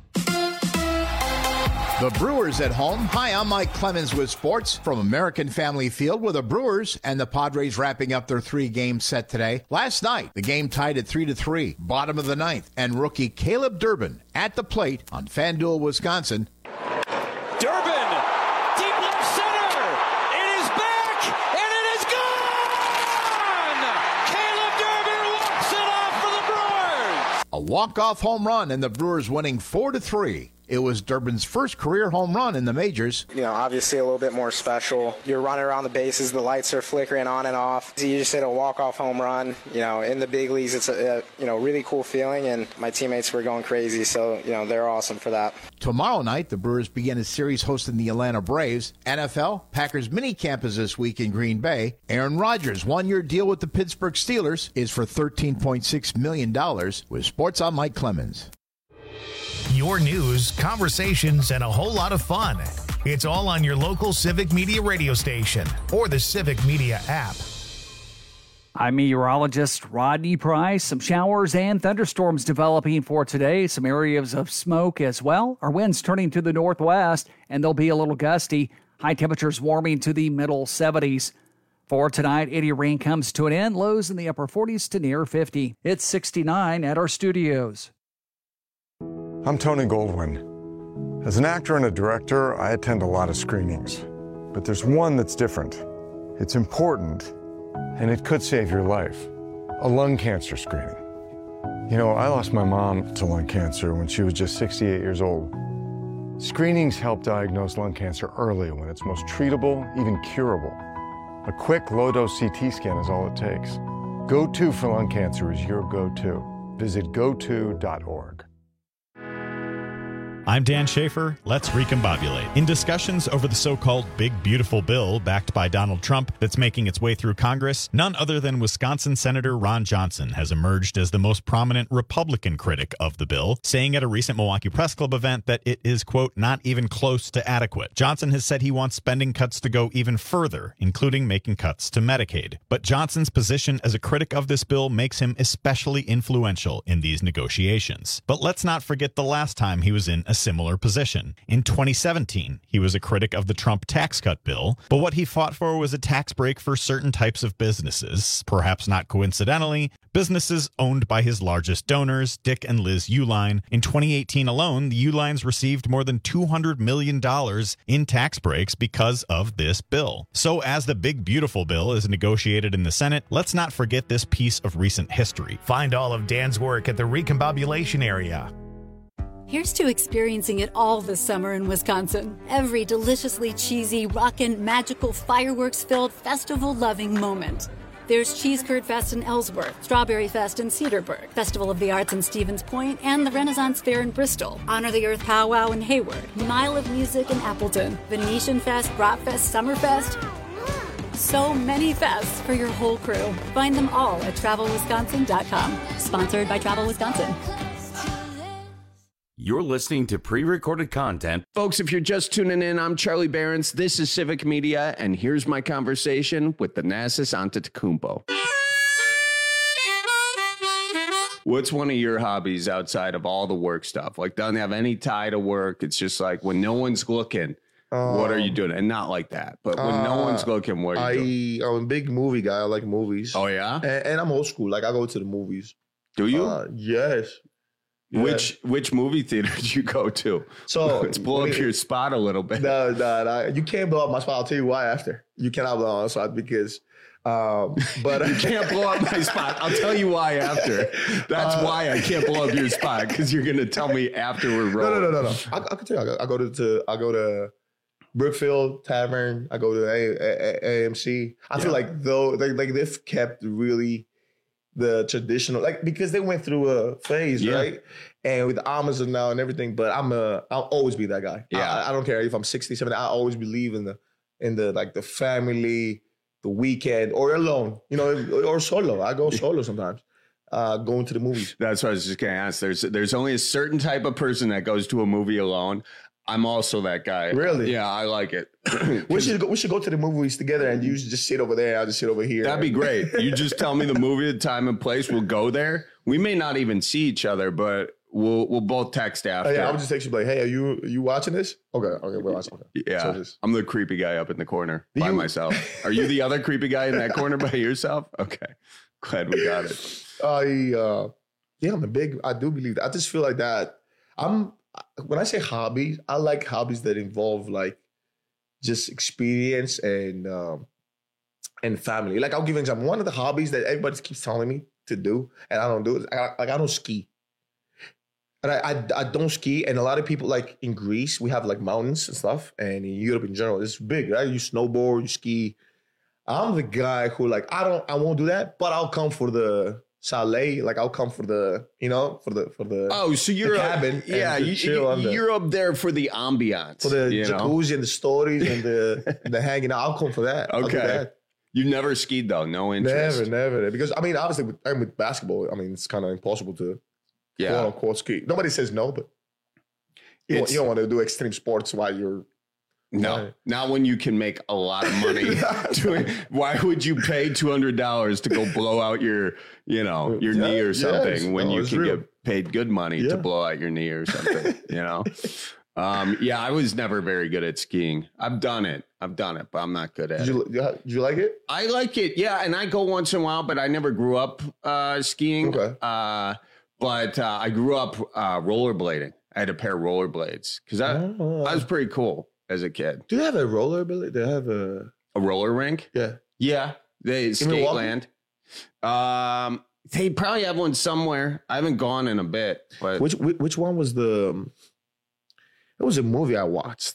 The Brewers at home. Hi, I'm Mike Clemens with sports from American Family Field, where the Brewers and the Padres wrapping up their 3-game set today. Last night, the game tied at 3-3, bottom of the ninth, and rookie Caleb Durbin at the plate on FanDuel, Wisconsin. Durbin! A walk-off home run, and the Brewers winning 4-3. It was Durbin's first career home run in the majors. Obviously a little bit more special. You're running around the bases, the lights are flickering on and off. You just hit a walk-off home run. In the big leagues, it's a really cool feeling, and my teammates were going crazy, so, they're awesome for that. Tomorrow night, the Brewers begin a series hosting the Atlanta Braves. NFL, Packers minicamp is this week in Green Bay. Aaron Rodgers' one-year deal with the Pittsburgh Steelers is for $13.6 million. With sports, I'm Mike Clemens. Your news, conversations, and a whole lot of fun. It's all on your local Civic Media radio station or the Civic Media app. I'm meteorologist Rodney Price. Some showers and thunderstorms developing for today. Some areas of smoke as well. Our winds turning to the northwest, and they'll be a little gusty. High temperatures warming to the middle 70s. For tonight, any rain comes to an end. Lows in the upper 40s to near 50. It's 69 at our studios. I'm Tony Goldwyn. As an actor and a director, I attend a lot of screenings. But there's one that's different. It's important, and it could save your life. A lung cancer screening. I lost my mom to lung cancer when she was just 68 years old. Screenings help diagnose lung cancer early when it's most treatable, even curable. A quick, low-dose CT scan is all it takes. Go-To for lung cancer is your go-to. Visit goto.org. I'm Dan Schaefer. Let's recombobulate. In discussions over the so-called Big Beautiful Bill backed by Donald Trump that's making its way through Congress, none other than Wisconsin Senator Ron Johnson has emerged as the most prominent Republican critic of the bill, saying at a recent Milwaukee Press Club event that it is, quote, not even close to adequate. Johnson has said he wants spending cuts to go even further, including making cuts to Medicaid. But Johnson's position as a critic of this bill makes him especially influential in these negotiations. But let's not forget the last time he was in a similar position. In 2017, he was a critic of the Trump tax cut bill, but what he fought for was a tax break for certain types of businesses, perhaps not coincidentally, businesses owned by his largest donors, Dick and Liz Uihlein. In 2018 alone, the Uihleins received more than $200 million in tax breaks because of this bill. So as the Big Beautiful Bill is negotiated in the Senate, let's not forget this piece of recent history. Find all of Dan's work at the Recombobulation area. Here's to experiencing it all this summer in Wisconsin. Every deliciously cheesy, rockin', magical, fireworks-filled, festival-loving moment. There's Cheese Curd Fest in Ellsworth, Strawberry Fest in Cedarburg, Festival of the Arts in Stevens Point, and the Renaissance Fair in Bristol, Honor the Earth Powwow in Hayward, Mile of Music in Appleton, Venetian Fest, Bratfest, Summerfest. So many fests for your whole crew. Find them all at TravelWisconsin.com. Sponsored by Travel Wisconsin. You're listening to pre-recorded content. Folks, if you're just tuning in, I'm Charlie Behrens. This is Civic Media, and here's my conversation with Thanasis Antetokounmpo. What's one of your hobbies outside of all the work stuff? Like, doesn't have any tie to work. It's just like when no one's looking, what are you doing? And not like that, but when no one's looking, what are you doing? I'm a big movie guy. I like movies. Oh, yeah? And I'm old school. Like, I go to the movies. Do you? Yes. Yeah. Which movie theater did you go to? So let's blow up your spot a little bit. No, you can't blow up my spot. I'll tell you why after. You cannot blow up my spot because, but you can't blow up my spot. I'll tell you why after. That's why I can't blow up your spot, because you're gonna tell me after we're rolling. No. I can tell you. I go to Brookfield Tavern. I go to AMC. I feel like though they've kept really the traditional, like, because they went through a phase, right? And with Amazon now and everything, but I'll always be that guy. Yeah. I don't care if I'm 60, 70, I always believe in the like the family, the weekend, or alone, or solo. I go solo sometimes. Going to the movies. That's what I was just gonna ask. There's only a certain type of person that goes to a movie alone. I'm also that guy. Really? Yeah, I like it. We should go to the movies together, and you just sit over there. I'll just sit over here. That'd be great. You just tell me the movie, the time and place. We'll go there. We may not even see each other, but we'll both text after. Oh, yeah, I'll just text you like, "Hey, are you watching this?" Okay, we're watching. Okay. Yeah, so I'm the creepy guy up in the corner by myself. Are you the other creepy guy in that corner by yourself? Okay, glad we got it. I do believe that. I just feel like that. When I say hobbies, I like hobbies that involve like just experience and family. Like, I'll give you an example. One of the hobbies that everybody keeps telling me to do, and I don't do it, I don't ski. And I don't ski. And a lot of people, like in Greece, we have like mountains and stuff. And in Europe in general, it's big, right? You snowboard, you ski. I'm the guy who like, I won't do that, but I'll come for the chalet, like I'll come for the, for the so you're the cabin. You're up there for the ambiance, for the jacuzzi and the stories and the hanging out. I'll come for that. Okay. You never skied though, no interest. Never. Because I mean, obviously, with basketball, I mean, it's kind of impossible to quote unquote ski. Nobody says no, but you don't want to do extreme sports while you're. No, not when you can make a lot of money. Why would you pay $200 to go blow out your knee or something when you can get paid good money to blow out your knee or something? I was never very good at skiing. I've done it, but I'm not good at it. Did you like it? I like it, yeah, and I go once in a while, but I never grew up skiing. Okay. But I grew up rollerblading. I had a pair of rollerblades because I was pretty cool as a kid. Do they have a rollerblade? They have a roller rink? Yeah. Yeah. They Skateland. They probably have one somewhere. I haven't gone in a bit. But which one was it was a movie I watched.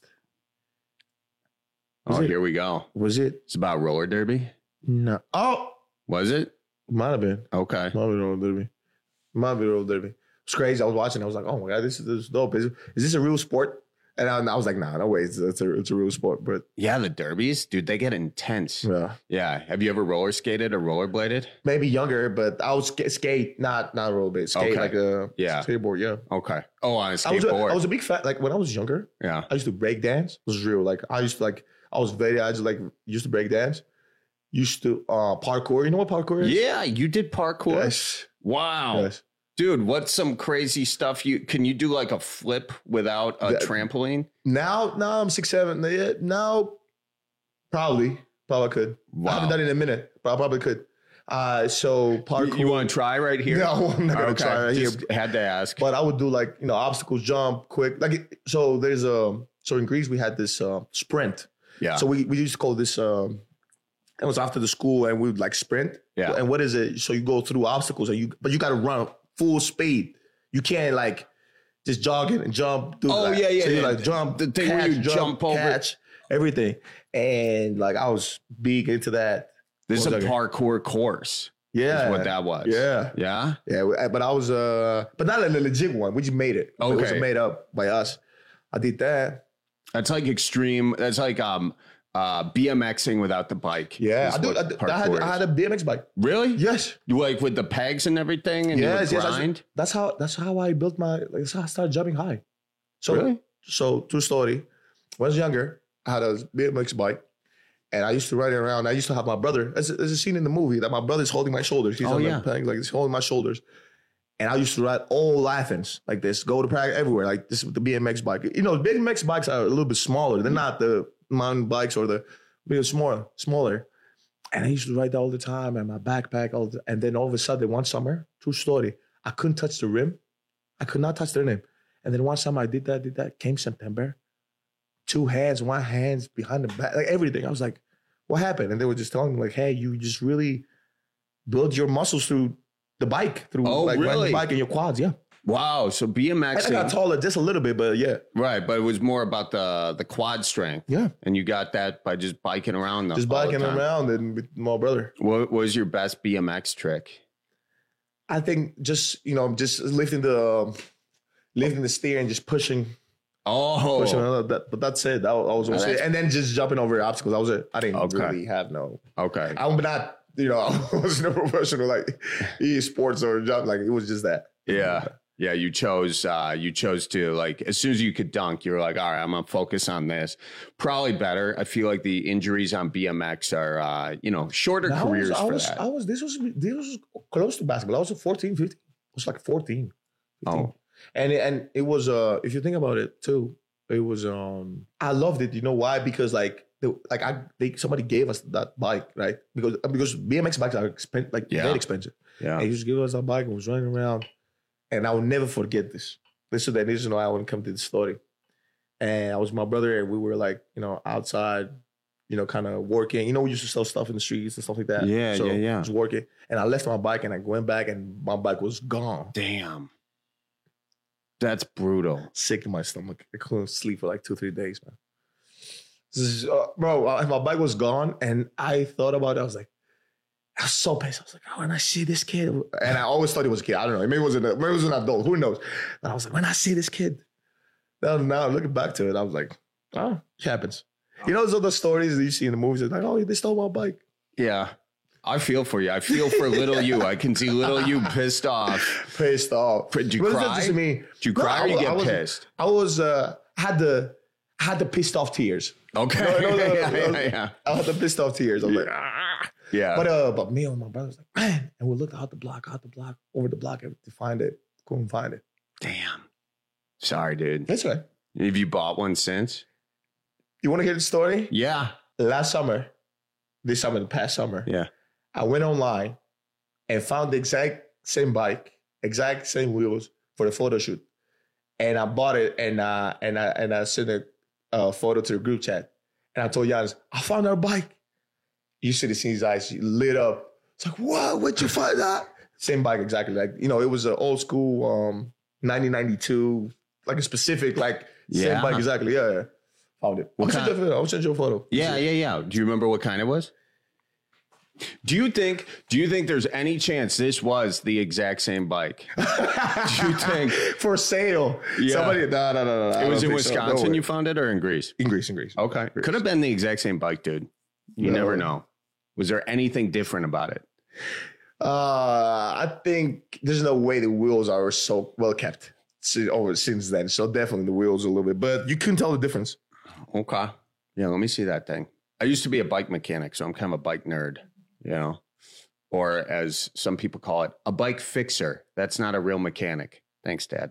Here we go. Was it? It's about roller derby? No. Oh. Was it? Might have been. Okay. Might be roller derby. It's crazy. I was watching. I was like, oh my God, this is dope. Is this a real sport? And I was like, nah, no way. It's a real sport. But yeah, the derbies, dude, they get intense. Yeah. Have you ever roller skated or rollerbladed? Maybe younger, but I would skate, not rollerblade. Skate like a skateboard. Yeah. Okay. Oh, on a skateboard. I was a big fan. Like when I was younger. Yeah. I used to break dance. It was real. Like I used to break dance. Used to parkour. You know what parkour is? Yeah, you did parkour. Yes. Wow. Yes. Dude, what's some crazy stuff can you do like a flip without a trampoline? Now I'm 6'7". Yeah, now probably could. Wow. I haven't done it in a minute, but I probably could. So parkour. You want to try right here? No, I'm not gonna try right here. Had to ask. But I would do like obstacles, jump quick. Like so there's so in Greece we had this sprint. Yeah. So we used to call this it was after the school and we would like sprint. Yeah. And what is it? So you go through obstacles but you gotta run full speed. You can't like just jogging and jump. Yeah. So you like jump, the thing catch, where you jump over, catch, everything. And like I was big into that. This is a parkour course. Yeah, is what that was. Yeah. But I was, but not a legit one. We just made it. Okay, it was made up by us. I did that. That's like extreme. That's like BMXing without the bike. Yeah, I had a BMX bike. Really? Yes. You like with the pegs and everything, and yes, you grind. That's how I built my. Like, that's how I started jumping high. So really? So true story. When I was younger, I had a BMX bike. And I used to ride it around. I used to have my brother. There's a scene in the movie that my brother's holding my shoulders. He's on the peg, like he's holding my shoulders. And I used to ride all Athens like this, go to practice everywhere, like this with the BMX bike. You know, BMX bikes are a little bit smaller. They're not the mountain bikes or they're smaller. And I used to ride that all the time and my backpack. And then all of a sudden, one summer, true story, I couldn't touch the rim. I could not touch the rim. And then one summer I did that. Came September, 2 hands, 1 hand behind the back, like everything. I was like, what happened? And they were just telling me like, hey, you just really build your muscles through the bike, through riding the bike and your quads. Yeah. Wow. So BMXing. I got taller just a little bit, but yeah. Right. But it was more about the quad strength. Yeah. And you got that by just biking around. Just biking around and with my brother. What was your best BMX trick? I think just lifting the steer and just pushing. But that's it. That was it. And then just jumping over obstacles. That was it. I didn't really have no. Okay. I'm not, I wasn't a professional like esports or jump. Like it was just that. Yeah. Yeah. You chose to like, as soon as you could dunk, you were like, all right, I'm going to focus on this. Probably better. I feel like the injuries on BMX are, shorter careers This was close to basketball. I was 14, 15. I was like 14. 15. Oh. And it was if you think about it too, it was I loved it. You know why? Because somebody gave us that bike, right? Because BMX bikes are very expensive. Yeah. And he just gave us that bike and was running around, and I will never forget this. This is the reason why I want to come to this story. And I was with my brother, and we were outside, kind of working. We used to sell stuff in the streets and stuff like that. Yeah, so yeah. I was working, and I left my bike, and I went back, and my bike was gone. Damn. That's brutal. Sick in my stomach. I couldn't sleep for like 2-3 days, man. My bike was gone, and I thought about it. I was so pissed. I was like, when I see this kid, and I always thought he was a kid. I don't know. Maybe it was an adult. Who knows? And I was like, when I see this kid, now looking back to it, I was like, it happens. Those are the stories that you see in the movies. It's like, they stole my bike. Yeah. I feel for you. I feel for little you. I can see little you pissed off. Did you cry? Did you cry or you get pissed? I had the pissed off tears. Okay. Yeah. I had the pissed off tears. I was like, Yeah. But me and my brother was like, man, and we looked out the block, over the block to find it. Couldn't find it. Damn. Sorry, dude. That's right. Have you bought one since? You want to hear the story? Yeah. The past summer. Yeah. I went online and found the exact same bike, exact same wheels for the photo shoot, and I bought it and I sent a photo to the group chat, and I told Giannis, I found our bike. You should have seen his eyes lit up. It's like, what? Where'd you find that? Same bike exactly. It was an old school 1992, like a specific same bike exactly. Yeah. Found it. I'll send you a photo. Yeah. Do you remember what kind it was? Do you think there's any chance this was the exact same bike? Do you think for sale? Yeah. Somebody, no. It was in Wisconsin. You found it, or in Greece? In Greece. Okay, could have been the exact same bike, dude. You never know. Was there anything different about it? I think there's no way the wheels are so well kept since then. So definitely the wheels a little bit, but you couldn't tell the difference. Okay, yeah. Let me see that thing. I used to be a bike mechanic, so I'm kind of a bike nerd. Or as some people call it, a bike fixer. That's not a real mechanic. Thanks, Dad.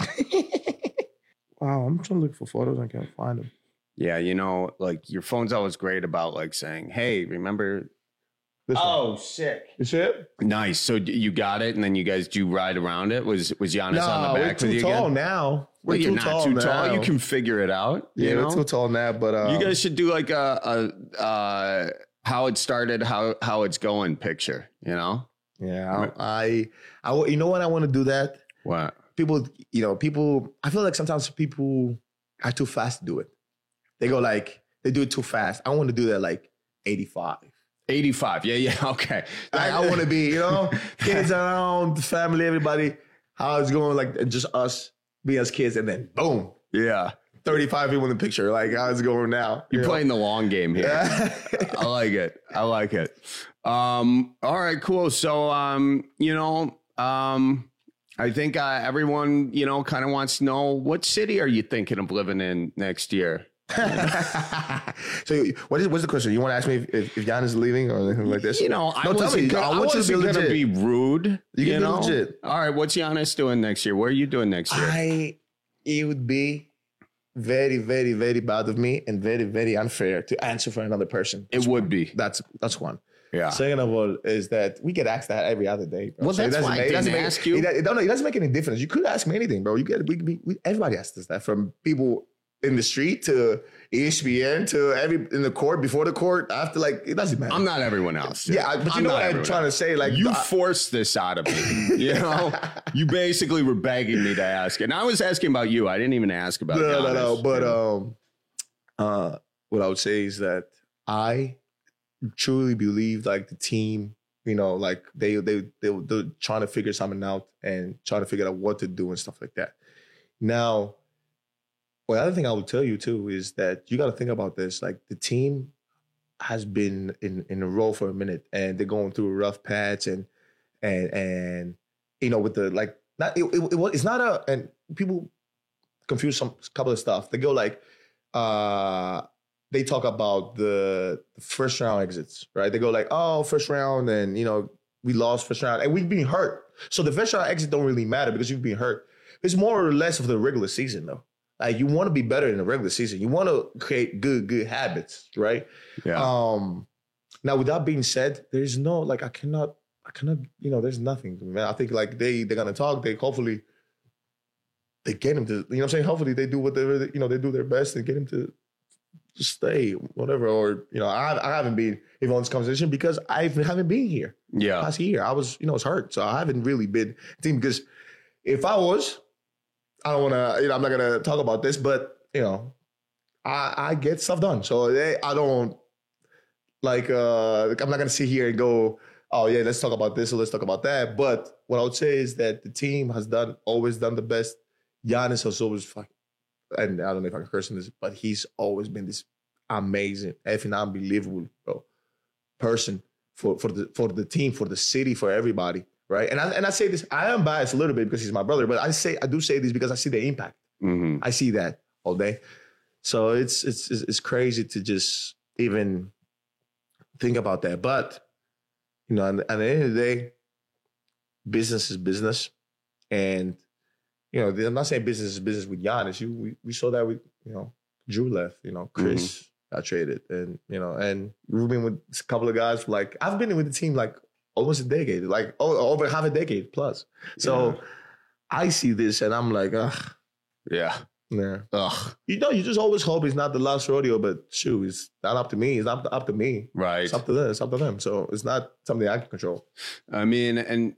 Wow, I'm trying to look for photos. I can't find them. Yeah, your phone's always great about saying, hey, remember? Sick. You see it? Nice. So you got it, and then do you ride around it? Was Giannis on the back with you again? We're too tall now. Well, you're not too tall. You can figure it out. We're too tall now, but you guys should do a how it started, how it's going picture, Yeah, I you know what I want to do that? What? people, I feel like sometimes people are too fast to do it. They go like, they do it too fast. I want to do that like 85. 85. Yeah. Okay. Like, I want to be, kids around, family, everybody, how it's going, like just us being as kids, and then boom. Yeah. 35 people in the picture. Like, how's it going now? You're playing the long game here. I like it. All right, cool. So, I think everyone, kind of wants to know, what city are you thinking of living in next year? So what's the question? You want to ask me if Giannis is leaving or anything like this? I wasn't going to be rude. You know? Legit. All right, what's Giannis doing next year? What are you doing next year? It would be very, very, very bad of me and very, very unfair to answer for another person. It would be. That's one. Yeah. Second of all is that we get asked that every other day, bro. Well, that's why I didn't ask you. It doesn't make any difference. You could ask me anything, bro. Everybody asks us that, from people in the street to ESPN to in the court, before the court, after, like, it doesn't matter. I'm not everyone else. Dude. Yeah, but you know what I'm trying to say? Like, you forced this out of me. You basically were begging me to ask it. And I was asking about you. I didn't even ask about Giannis. No. But what I would say is that I truly believe, like, the team, like they're trying to figure something out and trying to figure out what to do and stuff like that. Now, well, the other thing I would tell you too is that you got to think about this. Like, the team has been in a row for a minute, and they're going through a rough patch, and with the, like, not it's not a, and people confuse couple of stuff. They go like, they talk about the first round exits, right? They go like, oh, first round, and we lost first round, and we've been hurt. So the first round exit don't really matter because you've been hurt. It's more or less of the regular season though. Like, you want to be better in the regular season. You want to create good habits, right? Yeah. Now, with that being said, there's no, like, I cannot, there's nothing, man. I think, like, they're gonna talk. Hopefully they get him to, you know what I'm saying? Hopefully they do whatever, they do their best and get him to stay, whatever. Or, I haven't been even on this conversation because I haven't been here. Yeah. Last year, I was, I was hurt. So I haven't really been because if I was, I don't want to, I'm not going to talk about this, but, I get stuff done. So I don't, like, I'm not going to sit here and go, oh, yeah, let's talk about this or let's talk about that. But what I would say is that the team has always done the best. Giannis has always and I don't know if I can curse on this, but he's always been this amazing, effing unbelievable person for the team, for the city, for everybody. Right. And I say this, I am biased a little bit because he's my brother, but I do say this because I see the impact. Mm-hmm. I see that all day. So it's crazy to just even think about that. But, at the end of the day, business is business. And, I'm not saying business is business with Giannis. We saw that with, Drew left, Chris got traded. And, and we've been with a couple of guys, like, I've been with the team, like, almost a decade, like over half a decade plus. So I see this and I'm like, ugh. Yeah. Ugh. You just always hope it's not the last rodeo, but shoot, it's not up to me. It's not up to me. Right. It's up to them. It's up to them. So it's not something I can control. I mean, and,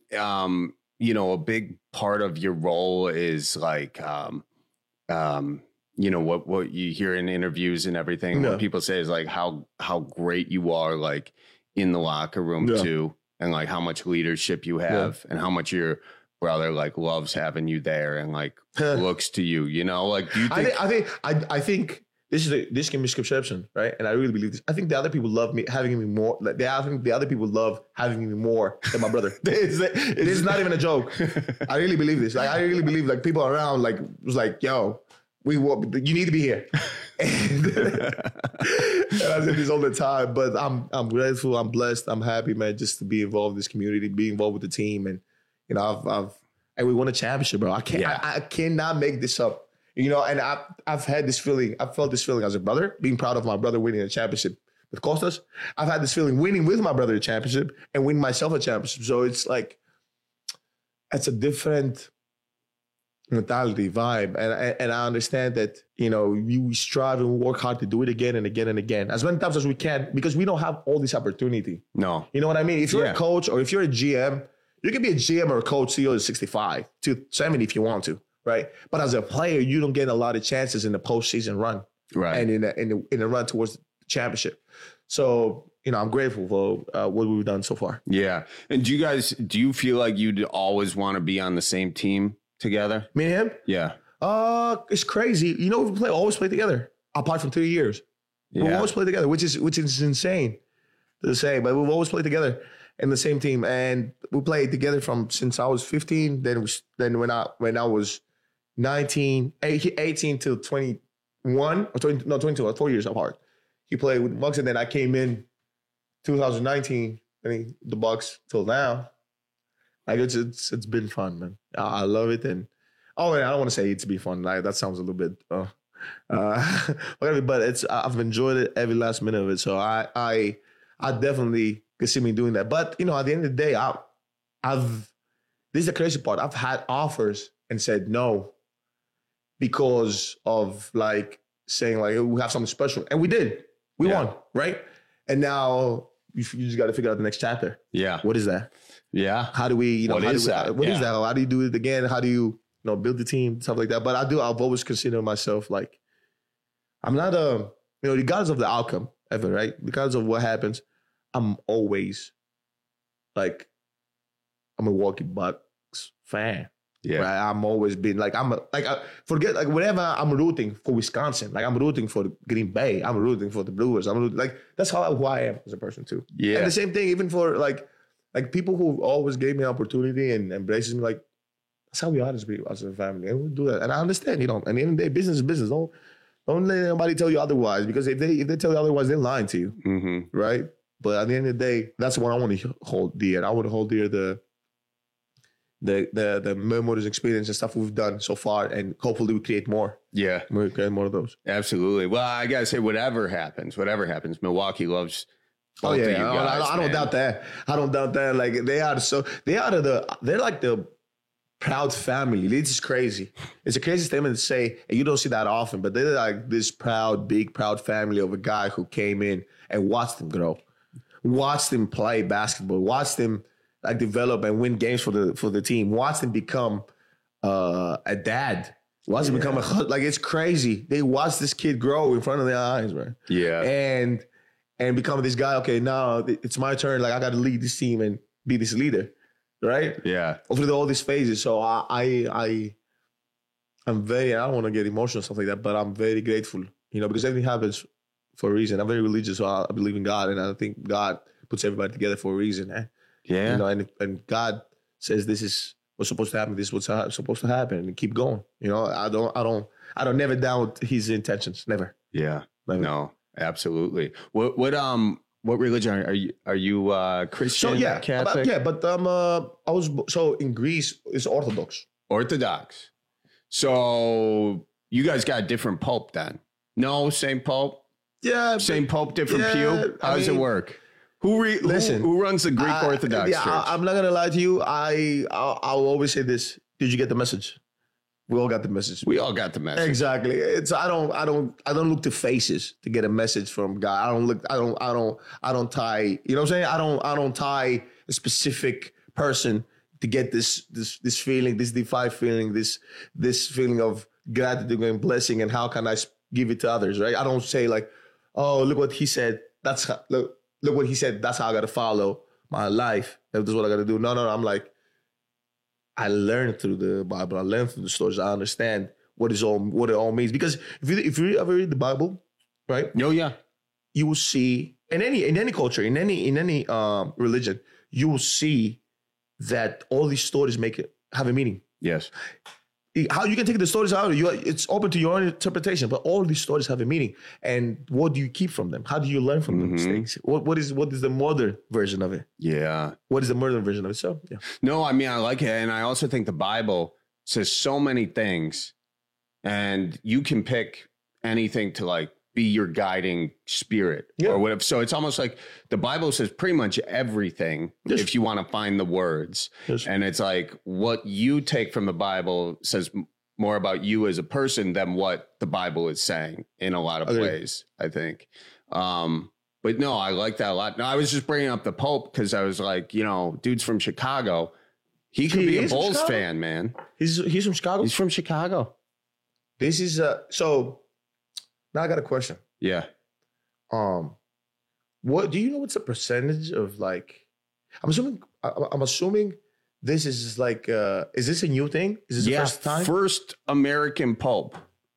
a big part of your role is like, what you hear in interviews and everything, what people say is like how great you are, like, in the locker room too. And, like, how much leadership you have and how much your brother, like, loves having you there and, like, looks to you, like, do you think? I think this can be misconception, right? And I really believe this. I think the other people love me, having me more. Like, I think the other people love having me more than my brother. This is not even a joke. I really believe this. Like, I really believe, like, people around, like, was like, yo, you need to be here. And I say this all the time, but I'm grateful, I'm blessed, I'm happy, man, just to be involved in this community, be involved with the team, and and we won a championship, bro. I cannot make this up, and I've had this feeling, I felt this feeling as a brother, being proud of my brother winning a championship with Costas. I've had this feeling winning with my brother a championship and winning myself a championship. So it's like, it's a different mentality, vibe. And I understand that, you strive and work hard to do it again and again and again, as many times as we can, because we don't have all this opportunity. No. You know what I mean? If you're a coach or if you're a GM, You can be a GM or a coach till you're 65 to 70 if you want to, right? But as a player, you don't get a lot of chances in the postseason run, right? And in the run towards the championship. So, I'm grateful for what we've done so far. Yeah. And do you feel like you'd always want to be on the same team together? Me and him? Yeah. It's crazy. We always play together, apart from 3 years. Yeah. We always play together, which is insane to say, but we've always played together in the same team, and we played together since I was 15. Then when I was 18 to 21 or 22, 4 years apart. He played with the Bucks, and then I came in 2019. The Bucks till now. Like it's been fun, man. I love it, and I don't want to say it's been fun. Like that sounds a little bit. But I've enjoyed it every last minute of it. So I definitely could see me doing that. But at the end of the day, this is the crazy part. I've had offers and said no because of saying we have something special, and we did. We won, right? And now you just got to figure out the next chapter. Yeah. What is that? Yeah. How do we? What is that? How do you do it again? How do you? Build the team, stuff like that. But I've always considered myself I'm not regardless of the outcome ever, right? Regardless of what happens, I'm always a Milwaukee Bucks fan. Yeah. Right? I'm always been forget whenever I'm rooting for Wisconsin, I'm rooting for Green Bay, I'm rooting for the Brewers. I'm rooting, that's who I am as a person too. Yeah. And the same thing even for people who always gave me opportunity and embraces me that's how we are as a family, and we do that. And I understand, at the end of the day, business is business. Don't let anybody tell you otherwise, because if they tell you otherwise, they're lying to you, right? But at the end of the day, that's what I want to hold dear. I want to hold dear the memories, experience, and stuff we've done so far, and hopefully we create more. Yeah, we create more of those. Absolutely. Well, I gotta say, whatever happens, Milwaukee loves. Oh yeah, I don't doubt that. I don't doubt that. They're like the proud family. It's just crazy. It's a crazy statement to say, and you don't see that often, but they're like this big proud family of a guy who came in and watched them grow, watched them play basketball, watched them develop and win games for the team, watched them become a dad, watched them become it's crazy. They watched this kid grow in front of their eyes, man. Yeah. And become this guy. Okay, now it's my turn. I got to lead this team and be this leader. Right? Yeah. Through all these phases. So I'm very, I don't want to get emotional and stuff like that, but I'm very grateful, because everything happens for a reason. I'm very religious, so I believe in God, and I think God puts everybody together for a reason. Yeah. And God says this is what's supposed to happen. This is what's supposed to happen, and keep going. I don't never doubt His intentions. Never. Yeah. Never. No, absolutely. What religion are you? Christian? So Catholic? But I was in Greece. It's Orthodox. Orthodox. So you guys got a different pope then? No, same pope. Yeah, same pope, different pew. How does it work? Who runs the Greek Orthodox Church? I'm not gonna lie to you. I'll always say this. Did you get the message? We all got the message. We all got the message. Exactly. I don't look to faces to get a message from God. I don't tie, you know what I'm saying? I don't tie a specific person to get this feeling, this divine feeling, this feeling of gratitude and blessing, and how can I give it to others, right? I don't say oh, look what he said. Look what he said. That's how I got to follow my life. That's what I got to do. No. I'm I learned through the Bible. I learned through the stories. I understand what it all means. Because if you ever read the Bible, right? Oh yeah, you will see in any culture, in any religion, you will see that all these stories have a meaning. Yes. How you can take the stories out, it's open to your own interpretation, but all these stories have a meaning. And what do you keep from them? How do you learn from them things? What is the modern version of it? Yeah. What is the modern version of it? So, yeah. No, I mean, I like it. And I also think the Bible says so many things, and you can pick anything to be your guiding spirit or whatever. So it's almost like the Bible says pretty much everything if you want to find the words. Yes. And it's what you take from the Bible says more about you as a person than what the Bible is saying in a lot of ways, I think. But no, I like that a lot. No, I was just bringing up the Pope because I was dude's from Chicago. He could be a Bulls fan, man. He's from Chicago? He's from Chicago. This is so now I got a question. Yeah. What do you know what's the percentage of like I'm assuming this is like is this a new thing? Is this the first time? First American Pope.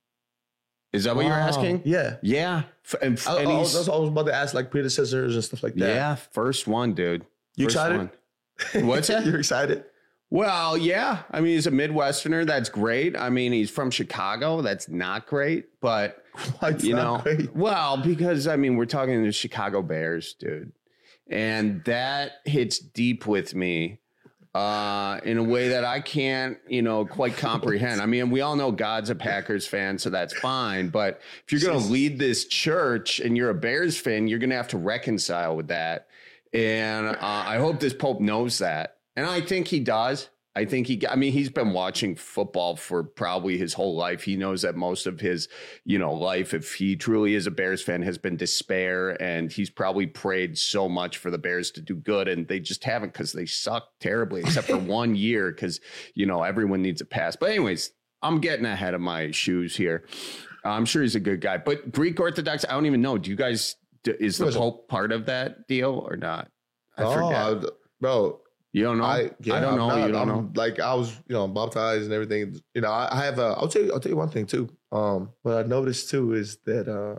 Is that what you're asking? Yeah. Yeah. And I was about to ask like predecessors and stuff like that. Yeah, first one, dude. You First excited? one. What's that? You're excited? Well, yeah. I mean, he's a Midwesterner. That's great. I mean, he's from Chicago. That's not great. But, great? Well, because, I mean, we're talking the Chicago Bears, dude. And that hits deep with me in a way that I can't, quite comprehend. I mean, we all know God's a Packers fan, so that's fine. But if you're going to lead this church and you're a Bears fan, you're going to have to reconcile with that. And I hope this Pope knows that. And I think he does. I think he's been watching football for probably his whole life. He knows that most of his, life, if he truly is a Bears fan, has been despair. And he's probably prayed so much for the Bears to do good. And they just haven't because they suck terribly, except for 1 year because, everyone needs a pass. But anyways, I'm getting ahead of my shoes here. I'm sure he's a good guy. But Greek Orthodox, I don't even know. Do you guys, is the Pope part of that deal or not? I forget. Bro. You don't know? I don't know. You don't know? Like I was, baptized and everything. I have I'll tell you one thing too. What I noticed too is that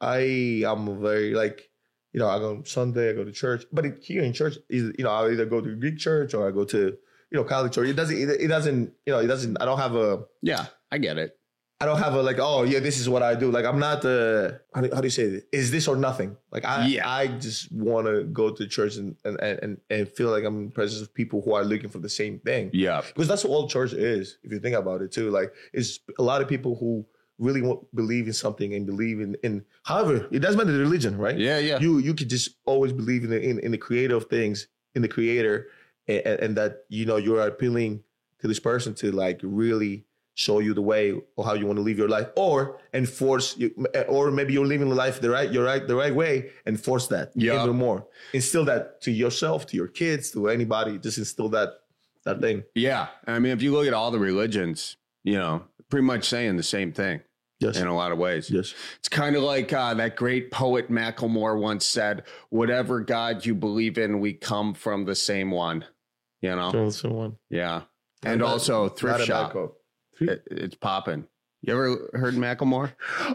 I'm very like, I go Sunday, I go to church. But here in church, I either go to Greek church or I go to, Catholic church. It doesn't, I don't have a. Yeah, I get it. I don't have a like, oh yeah, this is what I do. Like I'm not how do you say it? Is this or nothing? Like I just want to go to church and feel like I'm in the presence of people who are looking for the same thing. Yeah, because that's what all church is. If you think about it too, like it's a lot of people who really believe in something and believe in. However, it doesn't matter the religion, right? Yeah, yeah. You could just always believe in the creator of things, in the creator, and that you're appealing to this person to like really show you the way or how you want to live your life, or enforce you, or maybe you're living the life the right way, and force that even more. Instill that to yourself, to your kids, to anybody. Just instill that thing. Yeah, I mean, if you look at all the religions, pretty much saying the same thing. Yes. In a lot of ways. Yes. It's kind of like that great poet Macklemore once said, "Whatever God you believe in, we come from the same one." From the same one. Yeah, and also thrift shop. It's popping. You ever heard Macklemore?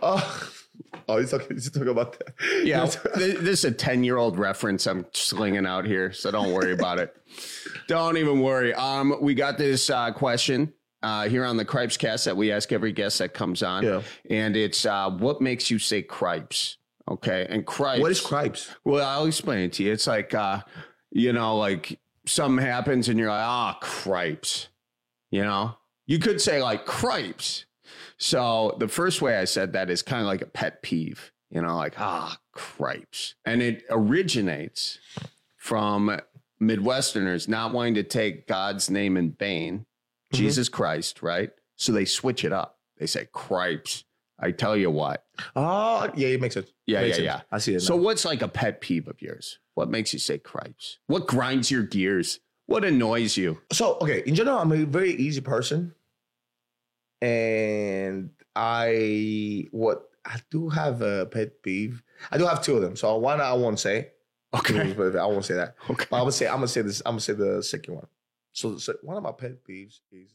He's talking about that. Yeah, this is a 10-year-old reference I'm slinging out here, so don't worry about it. Don't even worry. We got this question here on the Cripes Cast that we ask every guest that comes on. Yeah. And it's what makes you say cripes? Okay. And cripes. What is cripes? Well, I'll explain it to you. It's like, like something happens and you're like, cripes. You could say like cripes. So the first way I said that is kind of like a pet peeve, like, cripes. And it originates from Midwesterners not wanting to take God's name in vain, Jesus Christ, right? So they switch it up. They say cripes. I tell you what. Oh, yeah, it makes sense. Yeah. I see it now. So what's like a pet peeve of yours? What makes you say cripes? What grinds your gears? What annoys you? So, okay, in general, I'm a very easy person. And I do have a pet peeve. I do have two of them. So one I won't say. Okay. I won't say that. Okay. But I'm gonna say this. I'm gonna say the second one. So one of my pet peeves is.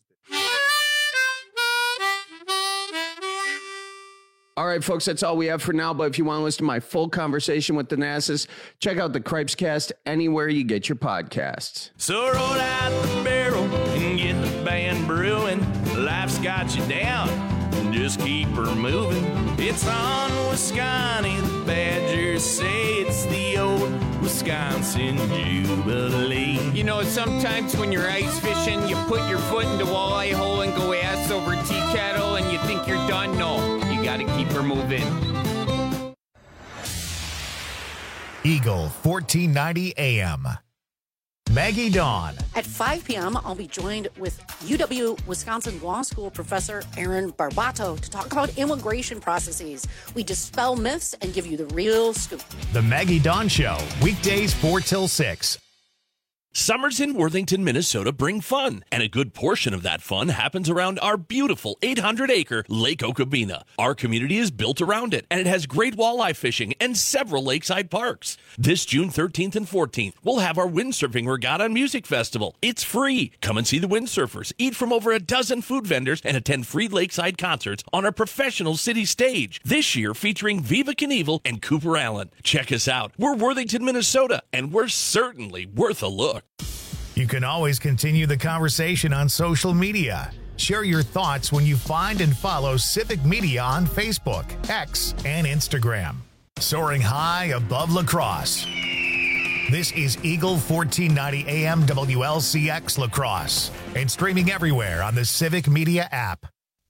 All right, folks, that's all we have for now. But if you want to listen to my full conversation with Thanasis, check out the Cripes Cast anywhere you get your podcasts. So roll out the barrel and get the band brewing. Life's got you down, just keep her moving. It's on Wisconsin, the Badgers say it's the old Wisconsin Jubilee. Sometimes when you're ice fishing, you put your foot in the walleye hole and go ass over tea kettle and you think you're done. No, you got to keep her moving. Eagle 1490 AM. Maggie Dawn. At 5 p.m., I'll be joined with UW-Wisconsin Law School professor Aaron Barbato to talk about immigration processes. We dispel myths and give you the real scoop. The Maggie Dawn Show, weekdays 4 till 6. Summers in Worthington, Minnesota bring fun, and a good portion of that fun happens around our beautiful 800-acre Lake Okabena. Our community is built around it, and it has great walleye fishing and several lakeside parks. This June 13th and 14th, we'll have our Windsurfing Regatta and Music Festival. It's free. Come and see the windsurfers, eat from over a dozen food vendors, and attend free lakeside concerts on our professional city stage. This year featuring Viva Knievel and Cooper Allen. Check us out. We're Worthington, Minnesota, and we're certainly worth a look. You can always continue the conversation on social media. Share your thoughts when you find and follow Civic Media on Facebook, X, and Instagram. Soaring high above La Crosse. This is Eagle 1490 AM WLCX La Crosse and streaming everywhere on the Civic Media app.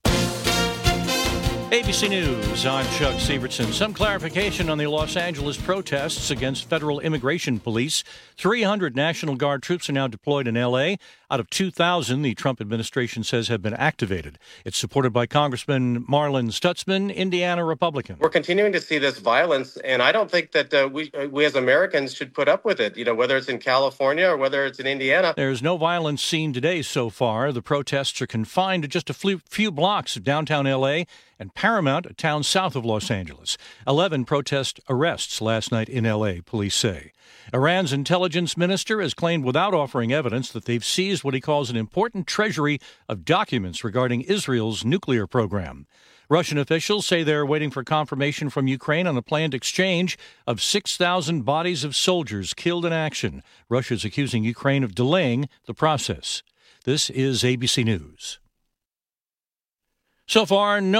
ABC News, I'm Chuck Sievertson. Some clarification on the Los Angeles protests against federal immigration police. 300 National Guard troops are now deployed in L.A. Out of 2,000, the Trump administration says have been activated. It's supported by Congressman Marlin Stutzman, Indiana Republican. We're continuing to see this violence, and I don't think that we as Americans should put up with it, whether it's in California or whether it's in Indiana. There's no violence seen today so far. The protests are confined to just a few blocks of downtown L.A. and Paramount, a town south of Los Angeles. 11 protest arrests last night in L.A., police say. Iran's intelligence minister has claimed without offering evidence that they've seized what he calls an important treasury of documents regarding Israel's nuclear program. Russian officials say they're waiting for confirmation from Ukraine on a planned exchange of 6,000 bodies of soldiers killed in action. Russia's accusing Ukraine of delaying the process. This is ABC News. So far, no